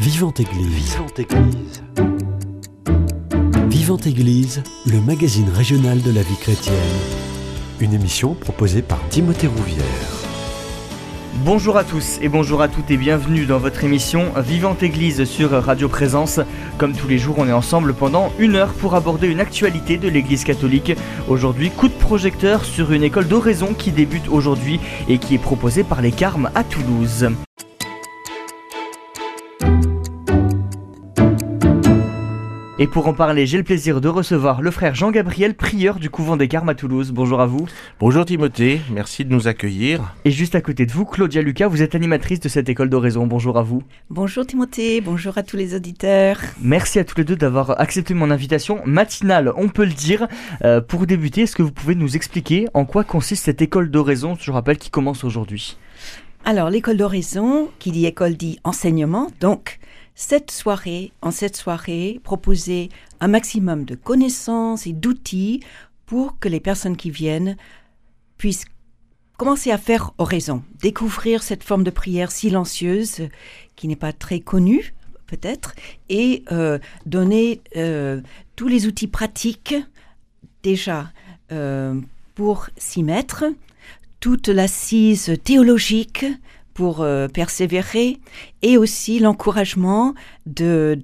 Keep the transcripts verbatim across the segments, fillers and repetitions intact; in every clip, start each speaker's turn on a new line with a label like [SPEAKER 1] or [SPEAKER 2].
[SPEAKER 1] Vivante Église. Vivante Église. Vivante Église, le magazine régional de la vie chrétienne. Une émission proposée par Timothée Rouvière.
[SPEAKER 2] Bonjour à tous et bonjour à toutes et bienvenue dans votre émission Vivante Église sur Radio Présence. Comme tous les jours, on est ensemble pendant une heure pour aborder une actualité de l'Église catholique. Aujourd'hui, coup de projecteur sur une école d'oraison qui débute aujourd'hui et qui est proposée par les Carmes à Toulouse. Et pour en parler, j'ai le plaisir de recevoir le frère Jean-Gabriel, prieur du couvent des Carmes à Toulouse. Bonjour à vous.
[SPEAKER 3] Bonjour Timothée, merci de nous accueillir.
[SPEAKER 2] Et juste à côté de vous, Claudia Lucas, vous êtes animatrice de cette école d'oraison. Bonjour à vous.
[SPEAKER 4] Bonjour Timothée, bonjour à tous les auditeurs.
[SPEAKER 2] Merci à tous les deux d'avoir accepté mon invitation matinale, on peut le dire. Euh, pour débuter, est-ce que vous pouvez nous expliquer en quoi consiste cette école d'oraison, je rappelle, qui commence aujourd'hui?
[SPEAKER 4] Alors, l'école d'oraison, qui dit école dit enseignement, donc... Cette soirée, en cette soirée, proposer un maximum de connaissances et d'outils pour que les personnes qui viennent puissent commencer à faire oraison, découvrir cette forme de prière silencieuse qui n'est pas très connue peut-être, et euh, donner euh, tous les outils pratiques déjà euh, pour s'y mettre, toute l'assise théologique pour euh, persévérer, et aussi l'encouragement de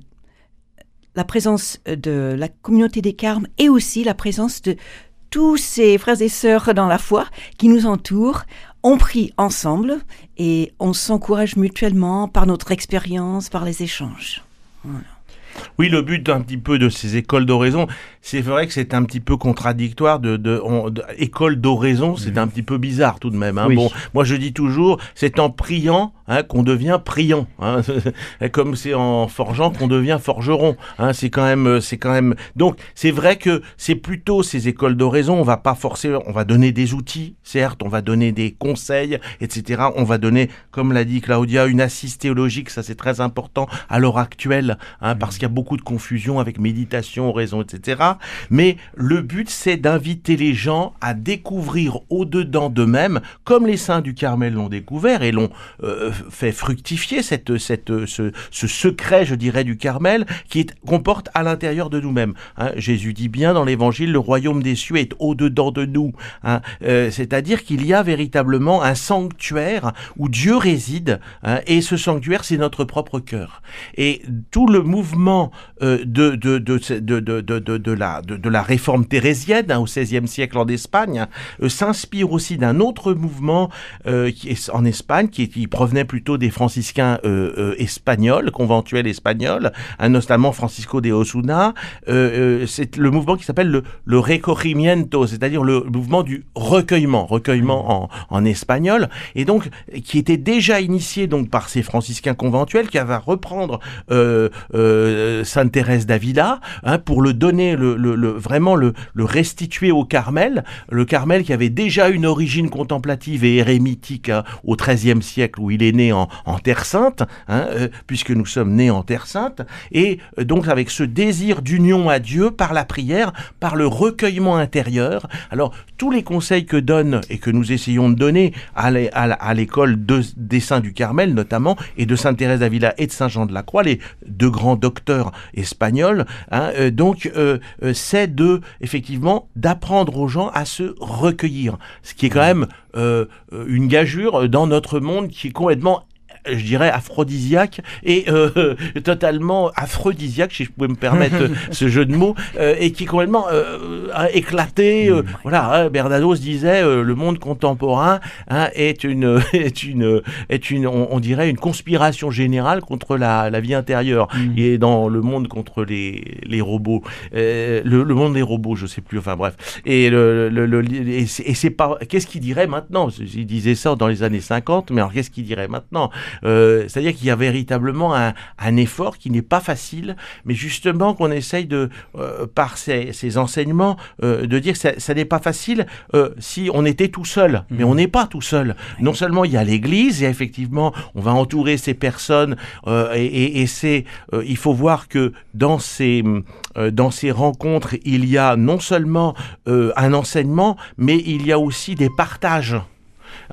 [SPEAKER 4] la présence de la communauté des Carmes et aussi la présence de tous ces frères et sœurs dans la foi qui nous entourent. On prie ensemble et on s'encourage mutuellement par notre expérience, par les échanges. Voilà.
[SPEAKER 3] Oui, le but un petit peu de ces écoles d'oraison, c'est vrai que c'est un petit peu contradictoire. De, de, on, de école d'oraison, c'est mmh. un petit peu bizarre tout de même. Hein. Oui. Bon, moi je dis toujours, c'est en priant hein, qu'on devient priant. Hein. Comme c'est en forgeant qu'on devient forgeron. Hein. C'est quand même, c'est quand même. Donc c'est vrai que c'est plutôt ces écoles d'oraison. On va pas forcer, on va donner des outils, certes, on va donner des conseils, et cetera. On va donner, comme l'a dit Claudia, une assise théologique. Ça c'est très important à l'heure actuelle, hein, parce qu'il y a beaucoup de confusion avec méditation, oraison, et cetera. Mais le but, c'est d'inviter les gens à découvrir au-dedans d'eux-mêmes, comme les saints du Carmel l'ont découvert et l'ont euh, fait fructifier cette, cette, ce, ce secret, je dirais, du Carmel, qui est, qu'on porte à l'intérieur de nous-mêmes. Hein, Jésus dit bien dans l'Évangile, le royaume des cieux est au-dedans de nous. Hein, euh, c'est-à-dire qu'il y a véritablement un sanctuaire où Dieu réside, hein, et ce sanctuaire, c'est notre propre cœur. Et tout le mouvement euh, de, de, de, de, de, de, de, de la De, de la réforme thérésienne hein, au seizième siècle en Espagne, euh, s'inspire aussi d'un autre mouvement euh, qui est en Espagne, qui, qui provenait plutôt des franciscains euh, euh, espagnols, conventuels espagnols, hein, notamment Francisco de Osuna. Euh, euh, c'est le mouvement qui s'appelle le, le recorrimiento, c'est-à-dire le mouvement du recueillement, recueillement en, en espagnol, et donc qui était déjà initié donc par ces franciscains conventuels, qui va reprendre euh, euh, Sainte Thérèse d'Avila hein, pour le donner le Le, le, vraiment le, le restituer au Carmel, le Carmel qui avait déjà une origine contemplative et érémitique hein, au treizième siècle où il est né en, en Terre Sainte, hein, euh, puisque nous sommes nés en Terre Sainte, et euh, donc avec ce désir d'union à Dieu par la prière, par le recueillement intérieur. Alors tous les conseils que donne et que nous essayons de donner à, l'é, à, à l'école de, des saints du Carmel notamment, et de Sainte Thérèse d'Avila et de Saint Jean de la Croix, les deux grands docteurs espagnols, hein, euh, donc euh, c'est de, effectivement, d'apprendre aux gens à se recueillir. Ce qui est quand même euh, une gageure dans notre monde qui est complètement, je dirais, aphrodisiaque et euh, totalement aphrodisiaque, si je pouvais me permettre ce jeu de mots, euh, et qui est complètement euh, éclaté. Euh, voilà, hein, Bernanos disait euh, le monde contemporain hein, est une est une est une on, on dirait une conspiration générale contre la, la vie intérieure. Mmh. Et dans le monde contre les les robots, euh, le, le monde des robots, je sais plus. Enfin bref. Et le, le, le et c'est, et c'est pas qu'est-ce qu'il dirait maintenant? Il disait ça dans les années cinquante, mais alors qu'est-ce qu'il dirait maintenant? Euh, c'est-à-dire qu'il y a véritablement un, un effort qui n'est pas facile, mais justement qu'on essaye de, euh, par ces, ces enseignements, euh, de dire que ça, ça n'est pas facile euh, si on était tout seul. Mmh. Mais on n'est pas tout seul. Non seulement il y a l'Église, et effectivement, on va entourer ces personnes, euh, et, et, et c'est, euh, il faut voir que dans ces, euh, dans ces rencontres, il y a non seulement euh, un enseignement, mais il y a aussi des partages.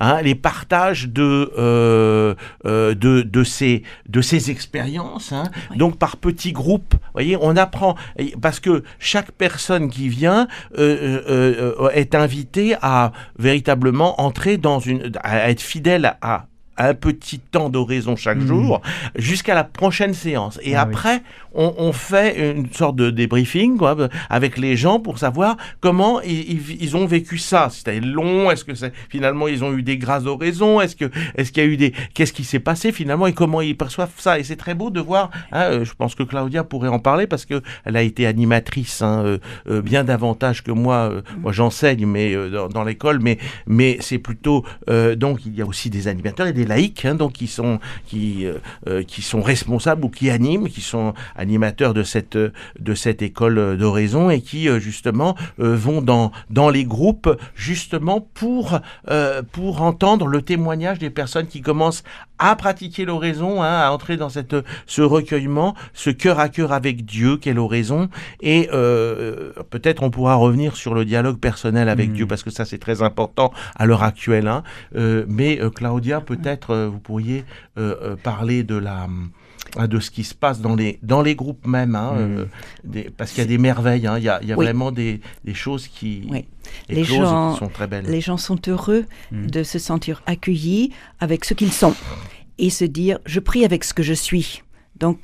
[SPEAKER 3] hein, les partages de euh, euh, de de ces de ces expériences, hein, oui. donc par petits groupes. Vous voyez, on apprend parce que chaque personne qui vient euh, euh, euh, est invitée à véritablement entrer dans une, à être fidèle à un petit temps d'oraison chaque mmh. jour, jusqu'à la prochaine séance. Et ah, après, oui. on, on fait une sorte de débriefing quoi, avec les gens pour savoir comment ils, ils ont vécu ça. C'était long, est-ce que c'est, finalement ils ont eu des grâces d'oraison, est-ce que, est-ce qu'il y a eu des, qu'est-ce qui s'est passé finalement et comment ils perçoivent ça. Et c'est très beau de voir. Hein, je pense que Claudia pourrait en parler parce que elle a été animatrice hein, euh, euh, bien davantage que moi. Euh, moi j'enseigne, mais euh, dans, dans l'école, mais mais c'est plutôt euh, donc il y a aussi des animateurs et des laïcs, hein, donc qui sont qui euh, qui sont responsables ou qui animent, qui sont animateurs de cette de cette école d'oraison et qui euh, justement euh, vont dans dans les groupes justement pour euh, pour entendre le témoignage des personnes qui commencent à pratiquer l'oraison, hein, à entrer dans cette ce recueillement, ce cœur à cœur avec Dieu qu'est l'oraison. Et euh, peut-être on pourra revenir sur le dialogue personnel avec mmh. Dieu parce que ça c'est très important à l'heure actuelle. Hein. Euh, mais euh, Claudia, peut-être euh, vous pourriez euh, euh, parler de la de ce qui se passe dans les dans les groupes même, hein, mmh. euh, des, parce qu'il y a des merveilles, hein, il y a, il y a oui. vraiment des, des choses qui,
[SPEAKER 4] oui. les gens,
[SPEAKER 3] qui sont très belles.
[SPEAKER 4] Les gens sont heureux mmh. de se sentir accueillis avec ce qu'ils sont et se dire je prie avec ce que je suis. Donc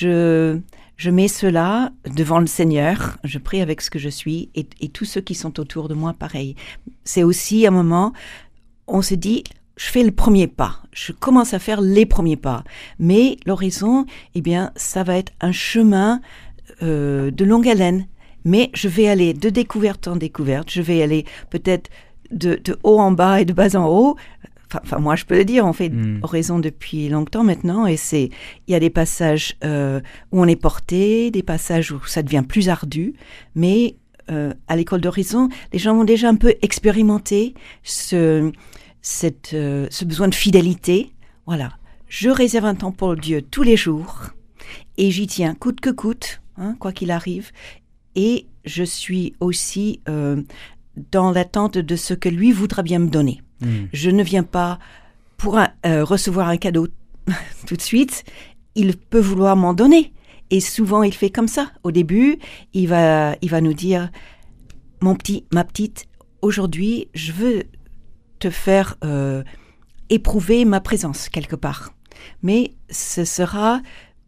[SPEAKER 4] je je mets cela devant le Seigneur, je prie avec ce que je suis et, et tous ceux qui sont autour de moi pareil. C'est aussi un moment on se dit je fais le premier pas, je commence à faire les premiers pas. Mais l'oraison, eh bien, ça va être un chemin euh, de longue haleine. Mais je vais aller de découverte en découverte, je vais aller peut-être de, de haut en bas et de bas en haut. Enfin, enfin moi, je peux le dire, on fait mmh. oraison depuis longtemps maintenant. Et c'est, il y a des passages euh, où on est porté, des passages où ça devient plus ardu. Mais euh, à l'école d'oraison, les gens vont déjà un peu expérimenter ce... Cette, euh, ce besoin de fidélité, voilà. Je réserve un temps pour Dieu tous les jours et j'y tiens coûte que coûte, hein, quoi qu'il arrive. Et je suis aussi euh, dans l'attente de ce que lui voudra bien me donner. Mmh. Je ne viens pas pour un, euh, recevoir un cadeau tout de suite. Il peut vouloir m'en donner. Et souvent, il fait comme ça. Au début, il va, il va nous dire « Mon petit, ma petite, aujourd'hui, je veux... te faire euh, éprouver ma présence quelque part. Mais ce sera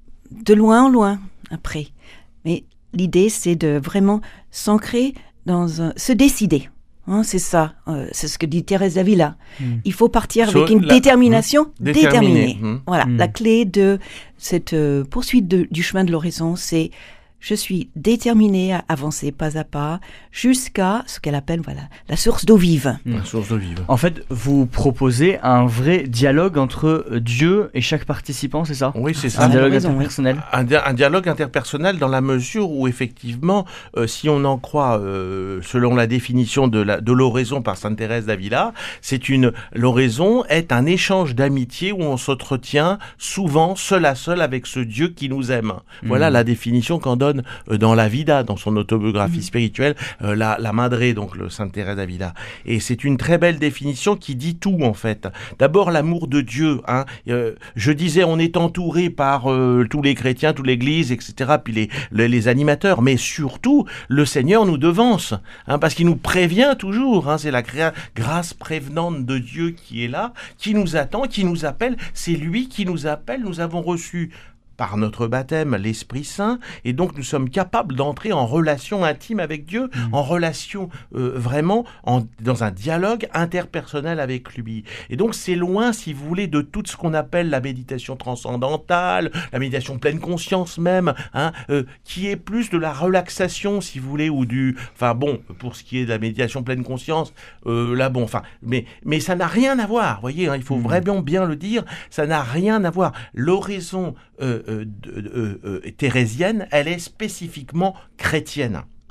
[SPEAKER 4] de loin en loin après. Mais l'idée, c'est de vraiment s'ancrer dans un... se décider. Hein, c'est ça, euh, c'est ce que dit Thérèse d'Avila. Mmh. Il faut partir avec so, une la... détermination mmh. déterminée. Mmh. Voilà, mmh. la clé de cette euh, poursuite de, du chemin de l'oraison, c'est je suis déterminée à avancer pas à pas jusqu'à ce qu'elle appelle voilà, la source d'eau vive.
[SPEAKER 3] La source d'eau vive.
[SPEAKER 2] En fait, vous proposez un vrai dialogue entre Dieu et chaque participant, c'est ça ?
[SPEAKER 3] Oui, c'est ça.
[SPEAKER 2] Un dialogue raison, interpersonnel.
[SPEAKER 3] Un, di- un dialogue interpersonnel dans la mesure où, effectivement, euh, si on en croit, euh, selon la définition de, la, de l'oraison par sainte Thérèse d'Avila, c'est une, l'oraison est un échange d'amitié où on s'entretient souvent seul à seul avec ce Dieu qui nous aime. Mmh. Voilà la définition qu'en donne dans la Vida, dans son autobiographie mmh. spirituelle, euh, la, la Madre, donc le Sainte Thérèse d'Avila. Et c'est une très belle définition qui dit tout, en fait. D'abord, l'amour de Dieu. Hein. Euh, je disais, on est entouré par euh, tous les chrétiens, toute l'Église, et cetera, puis les, les, les animateurs. Mais surtout, le Seigneur nous devance, hein, parce qu'il nous prévient toujours. Hein. C'est la grâce, grâce prévenante de Dieu qui est là, qui nous attend, qui nous appelle. C'est lui qui nous appelle. Nous avons reçu par notre baptême, l'Esprit Saint, et donc nous sommes capables d'entrer en relation intime avec Dieu, mmh. en relation euh, vraiment, en, dans un dialogue interpersonnel avec lui. Et donc c'est loin, si vous voulez, de tout ce qu'on appelle la méditation transcendantale, la méditation pleine conscience même, hein, euh, qui est plus de la relaxation, si vous voulez, ou du... Enfin bon, pour ce qui est de la méditation pleine conscience, euh, là bon, enfin, mais, mais ça n'a rien à voir, vous voyez, hein, il faut mmh. vraiment bien le dire, ça n'a rien à voir. L'oraison... Euh, Euh, euh, euh, thérésienne, elle est spécifiquement chrétienne.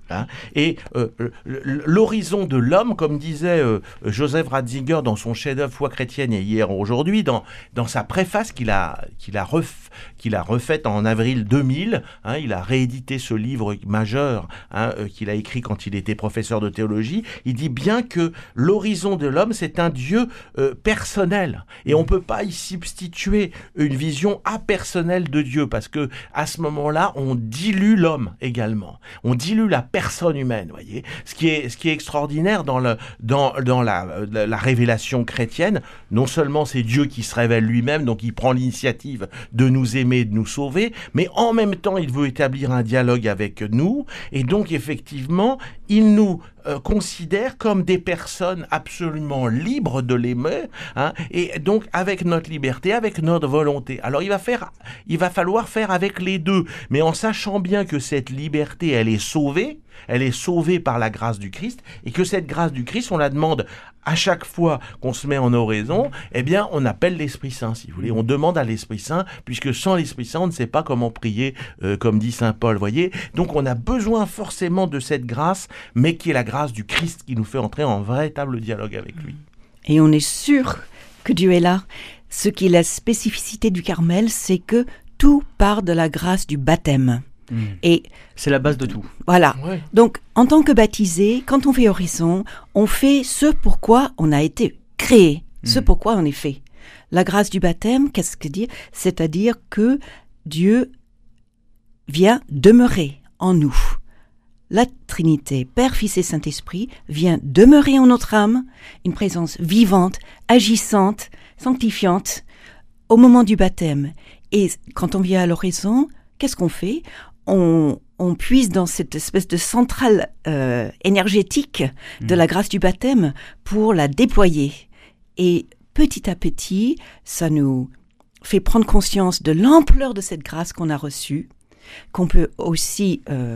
[SPEAKER 3] Hein. Et euh, l'horizon de l'homme, comme disait euh, Joseph Ratzinger dans son chef-d'œuvre Foi chrétienne et hier aujourd'hui, dans, dans sa préface qu'il a, qu'il a, ref, qu'il a refaite en avril deux mille, hein, il a réédité ce livre majeur hein, euh, qu'il a écrit quand il était professeur de théologie, il dit bien que l'horizon de l'homme, c'est un Dieu euh, personnel. Et on ne peut pas y substituer une vision apersonnelle de Dieu, parce que à ce moment-là, on dilue l'homme également. On dilue la personne humaine, voyez. Ce qui est, ce qui est extraordinaire dans, le, dans, dans la, la, la révélation chrétienne, non seulement c'est Dieu qui se révèle lui-même, donc il prend l'initiative de nous aimer, de nous sauver, mais en même temps, il veut établir un dialogue avec nous, et donc effectivement, il nous euh, considère comme des personnes absolument libres de l'aimer, hein, et donc avec notre liberté, avec notre volonté. Alors il va faire, il va falloir faire avec les deux, mais en sachant bien que cette liberté, elle est sauvée, elle est sauvée par la grâce du Christ, et que cette grâce du Christ, on la demande à chaque fois qu'on se met en oraison, eh bien, on appelle l'Esprit Saint, si vous voulez. On demande à l'Esprit Saint, puisque sans l'Esprit Saint, on ne sait pas comment prier, euh, comme dit saint Paul, voyez. Donc, on a besoin forcément de cette grâce, mais qui est la grâce du Christ qui nous fait entrer en véritable dialogue avec lui.
[SPEAKER 4] Et on est sûr que Dieu est là. Ce qui est la spécificité du Carmel, c'est que tout part de la grâce du baptême.
[SPEAKER 2] Mmh.
[SPEAKER 4] Et
[SPEAKER 2] c'est la base de tout.
[SPEAKER 4] Voilà.
[SPEAKER 3] Ouais.
[SPEAKER 4] Donc, en tant que baptisé, quand on fait Horizon, on fait ce pourquoi on a été créé, mmh. ce pourquoi on est fait. La grâce du baptême, qu'est-ce que dire ? C'est-à-dire que Dieu vient demeurer en nous. La Trinité, Père, Fils et Saint-Esprit, vient demeurer en notre âme, une présence vivante, agissante, sanctifiante, au moment du baptême. Et quand on vient à l'horizon, qu'est-ce qu'on fait ? On, on puise dans cette espèce de centrale euh, énergétique de la grâce du baptême pour la déployer. Et petit à petit, ça nous fait prendre conscience de l'ampleur de cette grâce qu'on a reçue, qu'on peut aussi... Euh,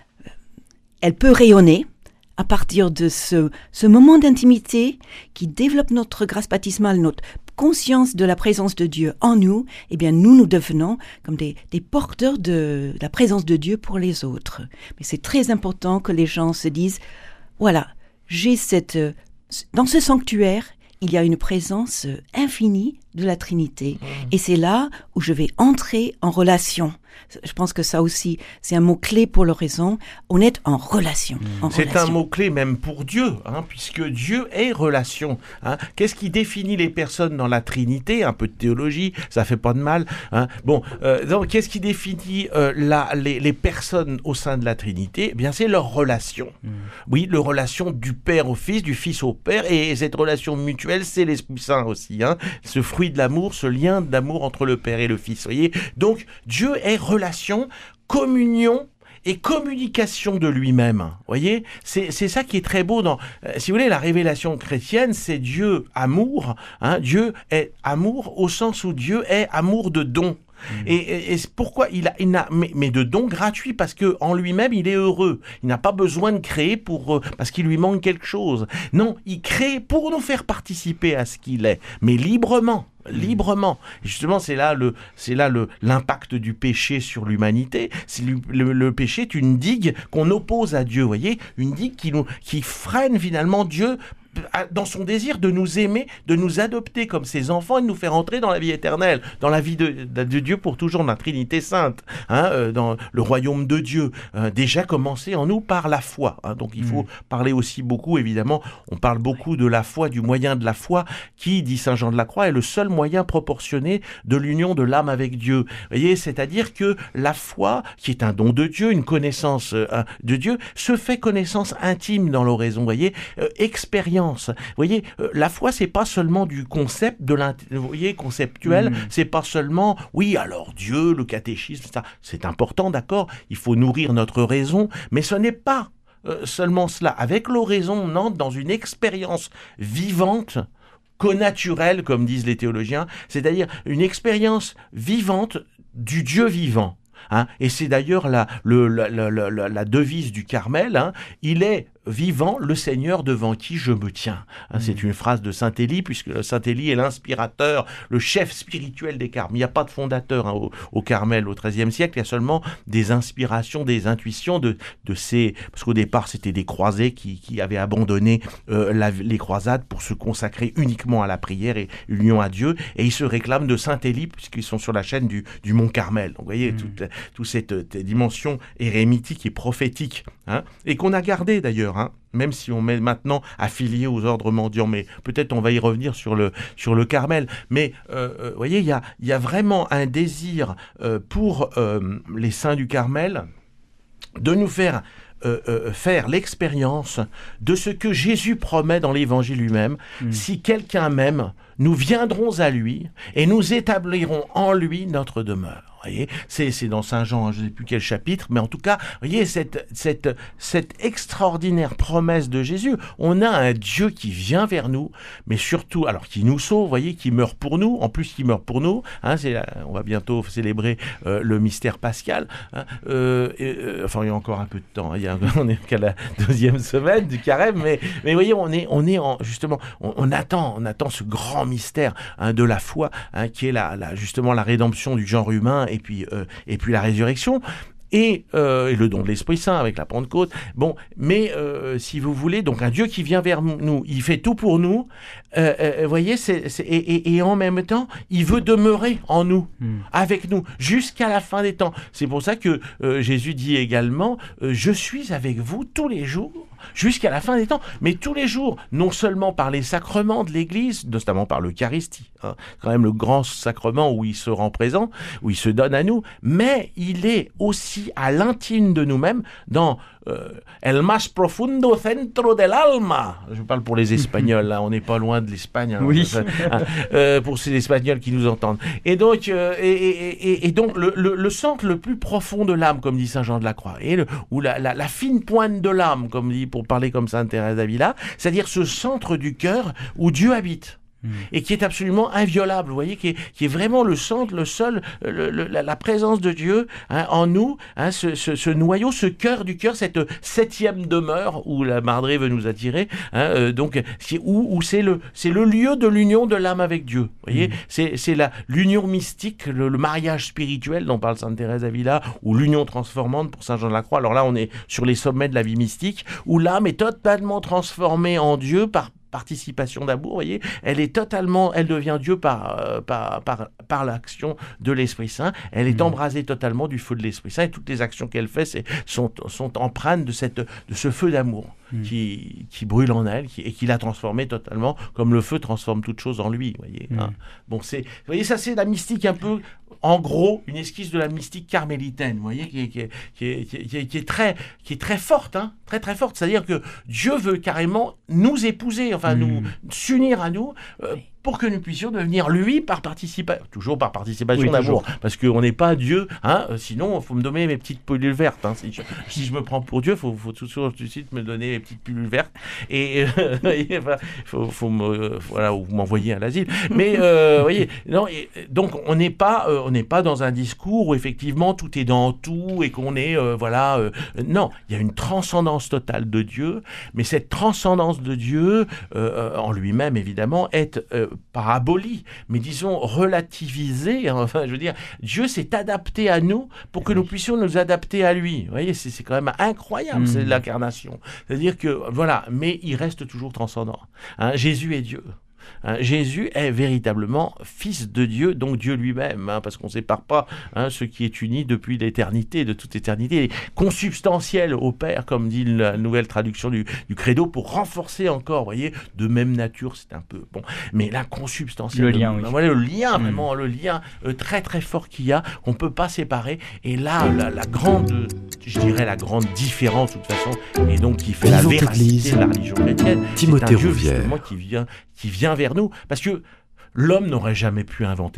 [SPEAKER 4] elle peut rayonner à partir de ce, ce moment d'intimité qui développe notre grâce baptismale, notre conscience de la présence de Dieu en nous. Eh bien, nous, nous devenons comme des, des porteurs de la présence de Dieu pour les autres. Mais c'est très important que les gens se disent, voilà, j'ai cette, dans ce sanctuaire, il y a une présence infinie de la Trinité. Mmh. Et c'est là où je vais entrer en relation. Je pense que ça aussi, c'est un mot-clé pour l'oraison. On est en relation. Mmh. En
[SPEAKER 3] c'est
[SPEAKER 4] relation.
[SPEAKER 3] un mot-clé même pour Dieu, hein, puisque Dieu est relation. Hein. Qu'est-ce qui définit les personnes dans la Trinité ? Un peu de théologie, ça fait pas de mal. Hein. Bon, euh, donc, qu'est-ce qui définit euh, la, les, les personnes au sein de la Trinité ? Eh bien, c'est leur relation. Mmh. Oui, leur relation du Père au Fils, du Fils au Père, et cette relation mutuelle, c'est l'Esprit Saint aussi. Hein. Ce fruit de l'amour, ce lien d'amour entre le Père et le Fils. Voyez ? Donc, Dieu est relation, communion et communication de lui-même. Voyez ? C'est, c'est ça qui est très beau dans, euh, si vous voulez, la révélation chrétienne, c'est Dieu amour. Hein, Dieu est amour au sens où Dieu est amour de don. Mmh. Et, et, et pourquoi il a, il n'a, mais, mais de dons gratuits, parce que en lui-même il est heureux. Il n'a pas besoin de créer pour, euh, parce qu'il lui manque quelque chose. Non, il crée pour nous faire participer à ce qu'il est, mais librement. librement. Et justement, c'est là le, c'est là le, l'impact du péché sur l'humanité. C'est le, le, le péché est une digue qu'on oppose à Dieu, vous voyez, une digue qui nous, qui freine finalement Dieu dans son désir de nous aimer, de nous adopter comme ses enfants et de nous faire entrer dans la vie éternelle, dans la vie de, de, de Dieu pour toujours, dans la Trinité Sainte, hein, euh, dans le royaume de Dieu, euh, déjà commencé en nous par la foi. Hein, donc il faut mmh. parler aussi beaucoup, évidemment, on parle beaucoup de la foi, du moyen de la foi, qui, dit saint Jean de la Croix, est le seul moyen proportionné de l'union de l'âme avec Dieu. Vous voyez, c'est-à-dire que la foi, qui est un don de Dieu, une connaissance euh, de Dieu, se fait connaissance intime dans l'oraison, vous voyez, euh, expérience. Vous voyez, euh, la foi, c'est pas seulement du concept, de l'int... vous voyez, conceptuel, mmh. c'est pas seulement, oui, alors Dieu, le catéchisme, ça, c'est important, d'accord, il faut nourrir notre raison, mais ce n'est pas euh, seulement cela. Avec l'oraison, on entre dans une expérience vivante, connaturelle, comme disent les théologiens, c'est-à-dire une expérience vivante du Dieu vivant. Hein, et c'est d'ailleurs la, le, la, la, la, la devise du Carmel, hein, il est vivant le Seigneur devant qui je me tiens. Hein, mmh. C'est une phrase de saint Élie, puisque saint Élie est l'inspirateur, le chef spirituel des Carmels. Il n'y a pas de fondateur hein, au, au Carmel au treizième siècle, il y a seulement des inspirations, des intuitions de, de ces... Parce qu'au départ, c'était des croisés qui, qui avaient abandonné euh, la, les croisades pour se consacrer uniquement à la prière et l'union à Dieu, et ils se réclament de saint Élie, puisqu'ils sont sur la chaîne du, du mont Carmel. Donc, vous voyez, mmh. toute, toute cette, cette dimension érémitique et prophétique, hein, et qu'on a gardée d'ailleurs, hein, même si on met maintenant affilié aux ordres mendiants, mais peut-être on va y revenir sur le, sur le Carmel. Mais euh, vous voyez, il y a, y a vraiment un désir euh, pour euh, les saints du Carmel de nous faire Euh, euh, faire l'expérience de ce que Jésus promet dans l'Évangile lui-même. Mmh. Si quelqu'un m'aime, nous viendrons à lui et nous établirons en lui notre demeure. Voyez, c'est, c'est dans Saint Jean, hein, je ne sais plus quel chapitre, mais en tout cas, voyez, cette, cette, cette extraordinaire promesse de Jésus. On a un Dieu qui vient vers nous, mais surtout, alors qui nous sauve, voyez, qui meurt pour nous, en plus qui meurt pour nous, hein, c'est la, on va bientôt célébrer euh, le mystère pascal, hein, euh, et, euh, enfin il y a encore un peu de temps, hein, il y a, on n'est qu'à la deuxième semaine du carême, mais, mais voyez, on est, on est en, justement, on, on attend, on attend ce grand mystère hein, de la foi, hein, qui est la, la, justement la rédemption du genre humain, et puis, euh, et puis la résurrection, et, euh, et le don de l'Esprit Saint avec la Pentecôte. Bon, mais euh, si vous voulez, donc un Dieu qui vient vers nous, il fait tout pour nous, euh, euh, voyez, c'est, c'est, et, et, et en même temps, il veut demeurer en nous, mmh. avec nous, jusqu'à la fin des temps. C'est pour ça que euh, Jésus dit également, euh, je suis avec vous tous les jours, jusqu'à la fin des temps, mais tous les jours, non seulement par les sacrements de l'Église, notamment par l'Eucharistie, hein, quand même le grand sacrement où il se rend présent, où il se donne à nous, mais il est aussi à l'intime de nous-mêmes, dans euh, el más profundo centro del alma. Je parle pour les Espagnols, là, on n'est pas loin de l'Espagne, hein,
[SPEAKER 2] oui.
[SPEAKER 3] hein, euh, pour ces Espagnols qui nous entendent. Et donc, euh, et, et, et, et donc le, le, le centre le plus profond de l'âme, comme dit saint Jean de la Croix, et le, ou la, la, la fine pointe de l'âme, comme dit, pour parler comme sainte Thérèse d'Avila, c'est-à-dire ce centre du cœur où Dieu habite. Et qui est absolument inviolable, vous voyez, qui est, qui est vraiment le centre, le seul, le, le, la, la présence de Dieu hein, en nous, hein, ce, ce, ce noyau, ce cœur du cœur, cette septième demeure où la Mardrée veut nous attirer, hein, euh, donc c'est, où, où c'est, le, c'est le lieu de l'union de l'âme avec Dieu, vous voyez, mmh. c'est, c'est la, l'union mystique, le, le mariage spirituel dont parle sainte Thérèse d'Avila, ou l'union transformante pour saint Jean de la Croix. Alors là, on est sur les sommets de la vie mystique, où l'âme est totalement transformée en Dieu par participation d'amour, vous voyez, elle est totalement, elle devient Dieu par, euh, par, par, par l'action de l'Esprit Saint, elle est mmh. embrasée totalement du feu de l'Esprit Saint, et toutes les actions qu'elle fait c'est, sont, sont empreintes de, cette, de ce feu d'amour mmh. qui, qui brûle en elle, qui, et qui l'a transformée totalement, comme le feu transforme toute chose en lui, vous voyez. Mmh. Hein. Bon, c'est, vous voyez, ça c'est la mystique un peu, en gros, une esquisse de la mystique carmélitaine, vous voyez, qui est, qui est, qui est, qui est, qui est, très, qui est très forte, hein, très très forte, c'est-à-dire que Dieu veut carrément nous épouser, enfin, mmh. nous, s'unir à nous, euh, pour que nous puissions devenir lui par participation, toujours par participation oui, d'amour, toujours. Parce qu'on n'est pas Dieu, hein, sinon il faut me donner mes petites pilules vertes, hein, si, je, si je me prends pour Dieu, il faut, faut tout de suite me donner mes petites pilules vertes, et il euh, faut, faut me, voilà, ou m'envoyer à l'asile, mais euh, vous voyez, non, et, donc on n'est pas, euh, on n'est pas dans un discours où effectivement tout est dans tout, et qu'on est, euh, voilà, euh, non, il y a une transcendance totale de Dieu, mais cette transcendance de Dieu, euh, en lui-même évidemment, est euh, pas aboli, mais disons relativisé. Hein, enfin, je veux dire, Dieu s'est adapté à nous pour que nous puissions nous adapter à lui. Vous voyez, c'est, c'est quand même incroyable, mmh. c'est l'incarnation. C'est-à-dire que, voilà, mais il reste toujours transcendant. Hein, Jésus est Dieu. Hein, Jésus est véritablement fils de Dieu, donc Dieu lui-même, hein, parce qu'on ne sépare pas hein, ce qui est uni depuis l'éternité, de toute éternité, consubstantiel au Père, comme dit la nouvelle traduction du, du Credo, pour renforcer encore, vous voyez, de même nature, c'est un peu bon, mais là, consubstantiel,
[SPEAKER 2] le lien, oui.
[SPEAKER 3] Voilà, le lien,
[SPEAKER 2] mmh.
[SPEAKER 3] vraiment, le lien euh, très très fort qu'il y a, qu'on ne peut pas séparer, et là, la, la grande, je dirais, la grande différence, de toute façon, et donc qui fait Vivante la véracité Église, de la religion chrétienne,
[SPEAKER 1] Timothée
[SPEAKER 3] c'est un Dieu,
[SPEAKER 1] Rouvière.
[SPEAKER 3] justement, qui vient, qui vient vers nous, parce que l'homme n'aurait jamais pu inventer ça.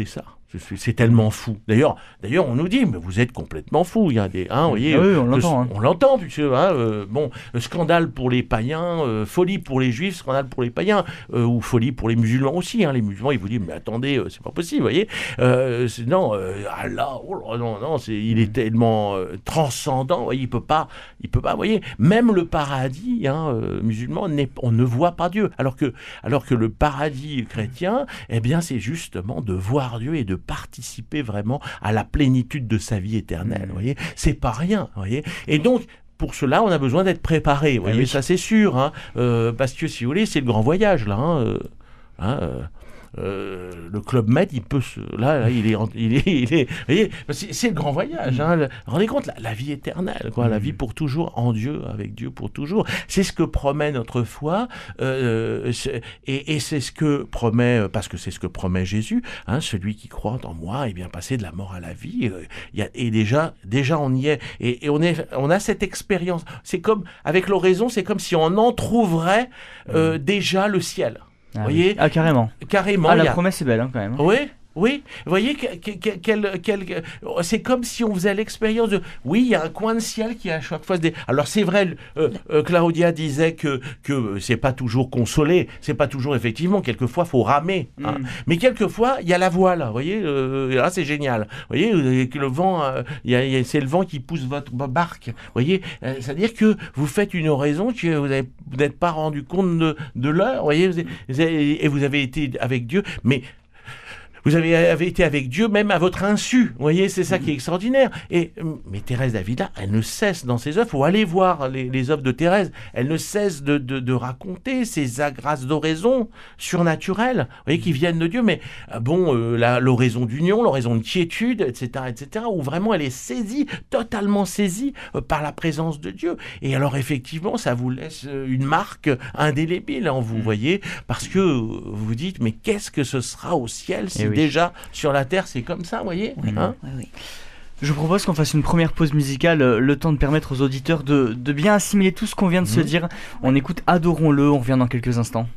[SPEAKER 3] C'est tellement fou. D'ailleurs, d'ailleurs, on nous dit, mais vous êtes complètement fou. Il y a des, hein, vous voyez,
[SPEAKER 2] ah oui, on l'entend. Hein.
[SPEAKER 3] On l'entend, puisque, hein, euh, bon, scandale pour les païens, euh, folie pour les juifs, scandale pour les païens, euh, ou folie pour les musulmans aussi. Hein. Les musulmans, ils vous disent, mais attendez, euh, c'est pas possible, vous voyez. Euh, non, euh, Allah, oh, non, non, c'est, il est tellement euh, transcendant, vous voyez, il peut pas, il peut pas, vous voyez. Même le paradis, hein, euh, musulman, n'est, on ne voit pas Dieu, alors que, alors que le paradis chrétien, eh bien, c'est justement de voir Dieu et de participer vraiment à la plénitude de sa vie éternelle, vous voyez, c'est pas rien, vous voyez, et donc pour cela, on a besoin d'être préparé, vous voyez, ah oui. Ça c'est sûr, hein, euh, parce que si vous voulez, c'est le grand voyage là, hein, euh, hein, euh, Euh, le Club Med, il peut se... Là, là il est... Il est, il est vous voyez, c'est, c'est le grand voyage. Hein. Le, rendez compte, la, la vie éternelle, quoi, mmh. La vie pour toujours, en Dieu, avec Dieu pour toujours. C'est ce que promet notre foi, euh, c'est, et, et c'est ce que promet, parce que c'est ce que promet Jésus, hein, celui qui croit en moi est bien passé de la mort à la vie. Euh, y a, et déjà, déjà, on y est. Et, et on, est, on a cette expérience. C'est comme, avec l'oraison, c'est comme si on entrouverait euh, mmh. déjà le ciel.
[SPEAKER 2] Ah,
[SPEAKER 3] voyez
[SPEAKER 2] oui. ah carrément.
[SPEAKER 3] Carrément.
[SPEAKER 2] Ah, la
[SPEAKER 3] a...
[SPEAKER 2] promesse est belle hein, quand même.
[SPEAKER 3] Oui. Oui, vous voyez, quel, quel, quel, c'est comme si on faisait l'expérience de... Oui, il y a un coin de ciel qui à chaque fois... Des... Alors c'est vrai, euh, euh, Claudia disait que, que c'est pas toujours consolé, c'est pas toujours effectivement, quelquefois il faut ramer. Hein. Mm. Mais quelquefois, il y a la voile, vous voyez, euh, là c'est génial. Vous voyez, que le vent, euh, y a, y a, c'est le vent qui pousse votre barque. Vous voyez, euh, c'est-à-dire que vous faites une oraison que vous, avez, vous n'êtes pas rendu compte de, de l'heure, vous voyez, vous avez, vous avez, et vous avez été avec Dieu, mais... Vous avez, avez été avec Dieu même à votre insu. Vous voyez, c'est ça qui est extraordinaire. Et, mais Thérèse d'Avila, elle ne cesse dans ses œuvres. Il faut aller voir les, les œuvres de Thérèse. Elle ne cesse de, de, de raconter ces grâces d'oraison surnaturelles, vous voyez, qui viennent de Dieu. Mais bon, euh, la, l'oraison d'union, l'oraison de quiétude, et cetera, et cetera, où vraiment elle est saisie, totalement saisie euh, par la présence de Dieu. Et alors, effectivement, ça vous laisse une marque indélébile en vous, mmh. voyez, parce que vous vous dites, mais qu'est-ce que ce sera au ciel si oui. Déjà, sur la Terre, c'est comme ça, vous voyez,
[SPEAKER 4] oui,
[SPEAKER 3] hein
[SPEAKER 4] oui, oui.
[SPEAKER 2] Je vous propose qu'on fasse une première pause musicale, le temps de permettre aux auditeurs de, de bien assimiler tout ce qu'on vient de mmh. se dire. On écoute Adorons-le, on revient dans quelques instants.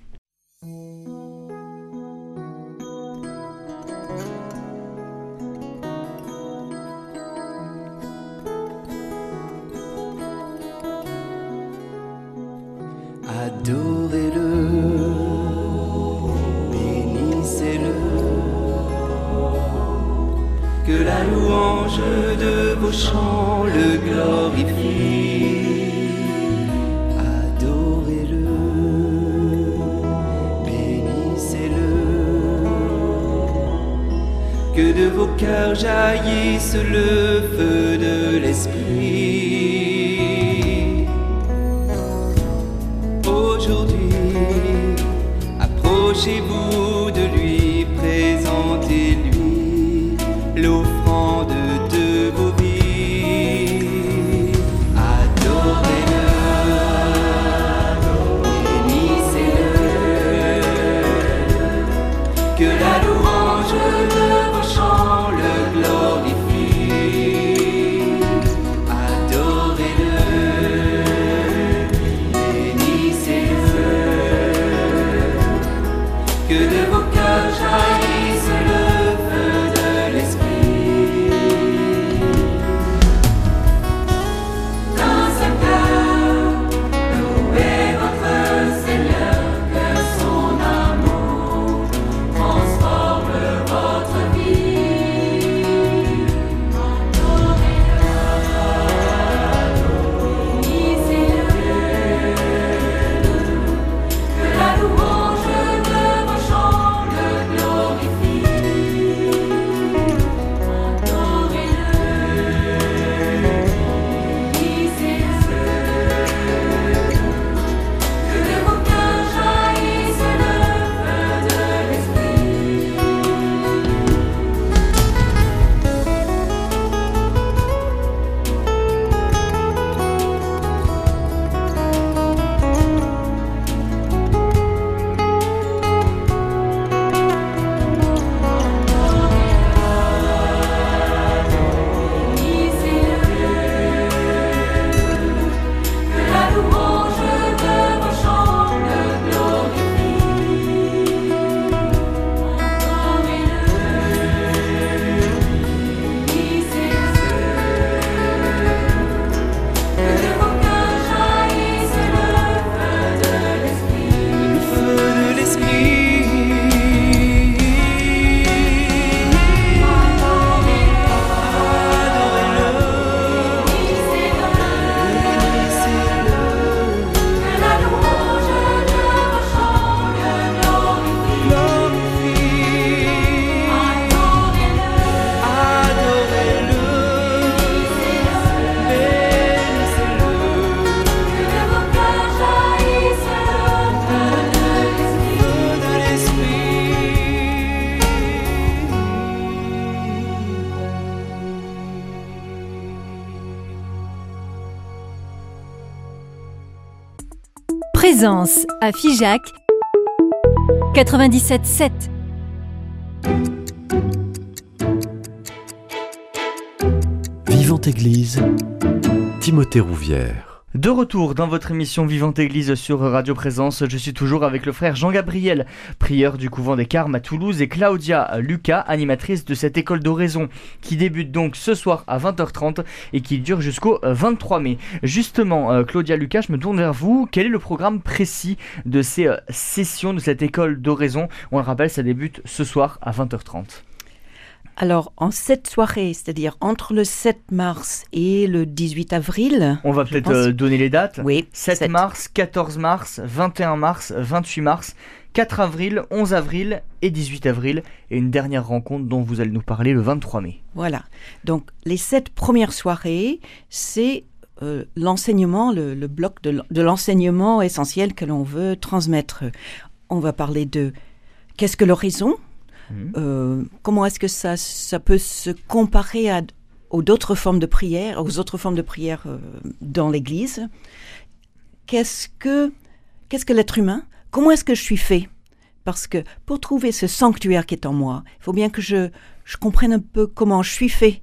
[SPEAKER 5] Adorez-le, bénissez-le, que la louange de vos chants le glorifie. Adorez-le, bénissez-le, que de vos cœurs jaillisse le feu de l'esprit. Aujourd'hui, approchez-vous de lui, présentez-lui l'offrande de vos vies. Adorez-le, bénissez-le, que la louange de vos chants le glorifie. Adorez-le, bénissez-le, que de
[SPEAKER 6] Présence à Figeac quatre-vingt-dix-sept sept.
[SPEAKER 1] Vivante Église, Timothée Rouvière.
[SPEAKER 2] De retour dans votre émission Vivante Église sur Radio Présence, je suis toujours avec le frère Jean-Gabriel, prieur du couvent des Carmes à Toulouse, et Claudia Lucas, animatrice de cette école d'oraison qui débute donc ce soir à vingt heures trente et qui dure jusqu'au vingt-trois mai. Justement, euh, Claudia Lucas, je me tourne vers vous. Quel est le programme précis de ces euh, sessions de cette école d'oraison ? On le rappelle, ça débute ce soir à vingt heures trente.
[SPEAKER 4] Alors, en cette soirée, c'est-à-dire entre le sept mars et le dix-huit avril...
[SPEAKER 2] On va peut-être euh, donner les dates.
[SPEAKER 4] Oui.
[SPEAKER 2] sept mars, quatorze mars, vingt et un mars, vingt-huit mars, quatre avril, onze avril et dix-huit avril. Et une dernière rencontre dont vous allez nous parler le vingt-trois mai.
[SPEAKER 4] Voilà. Donc, les sept premières soirées, c'est euh, l'enseignement, le, le bloc de, de l'enseignement essentiel que l'on veut transmettre. On va parler de qu'est-ce que l'oraison ? Mmh. Euh, comment est-ce que ça, ça peut se comparer à, aux d'autres formes de prière, aux autres formes de prière euh, dans l'Église ? Qu'est-ce que, qu'est-ce que l'être humain ? Comment est-ce que je suis fait ? Parce que pour trouver ce sanctuaire qui est en moi, il faut bien que je, je comprenne un peu comment je suis fait,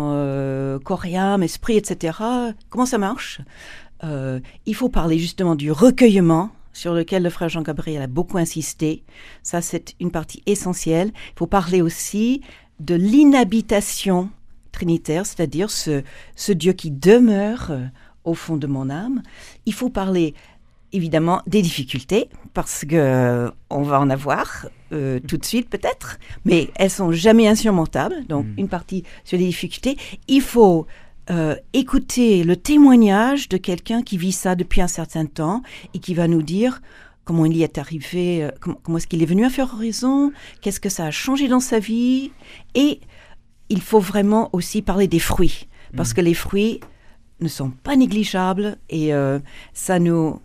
[SPEAKER 4] euh, corps et âme, esprit, et cetera. Comment ça marche ? euh, Il faut parler justement du recueillement, sur lequel le frère Jean-Gabriel a beaucoup insisté. Ça, c'est une partie essentielle. Il faut parler aussi de l'inhabitation trinitaire, c'est-à-dire ce, ce Dieu qui demeure euh, au fond de mon âme. Il faut parler, évidemment, des difficultés, parce qu'on euh, va en avoir euh, tout de suite peut-être, mais elles sont jamais insurmontables. Donc, mmh. une partie sur les difficultés. Il faut... Euh, écouter le témoignage de quelqu'un qui vit ça depuis un certain temps et qui va nous dire comment il y est arrivé, euh, comment, comment est-ce qu'il est venu à faire oraison, qu'est-ce que ça a changé dans sa vie. Et il faut vraiment aussi parler des fruits, parce mmh. que les fruits ne sont pas négligeables et euh, ça nous,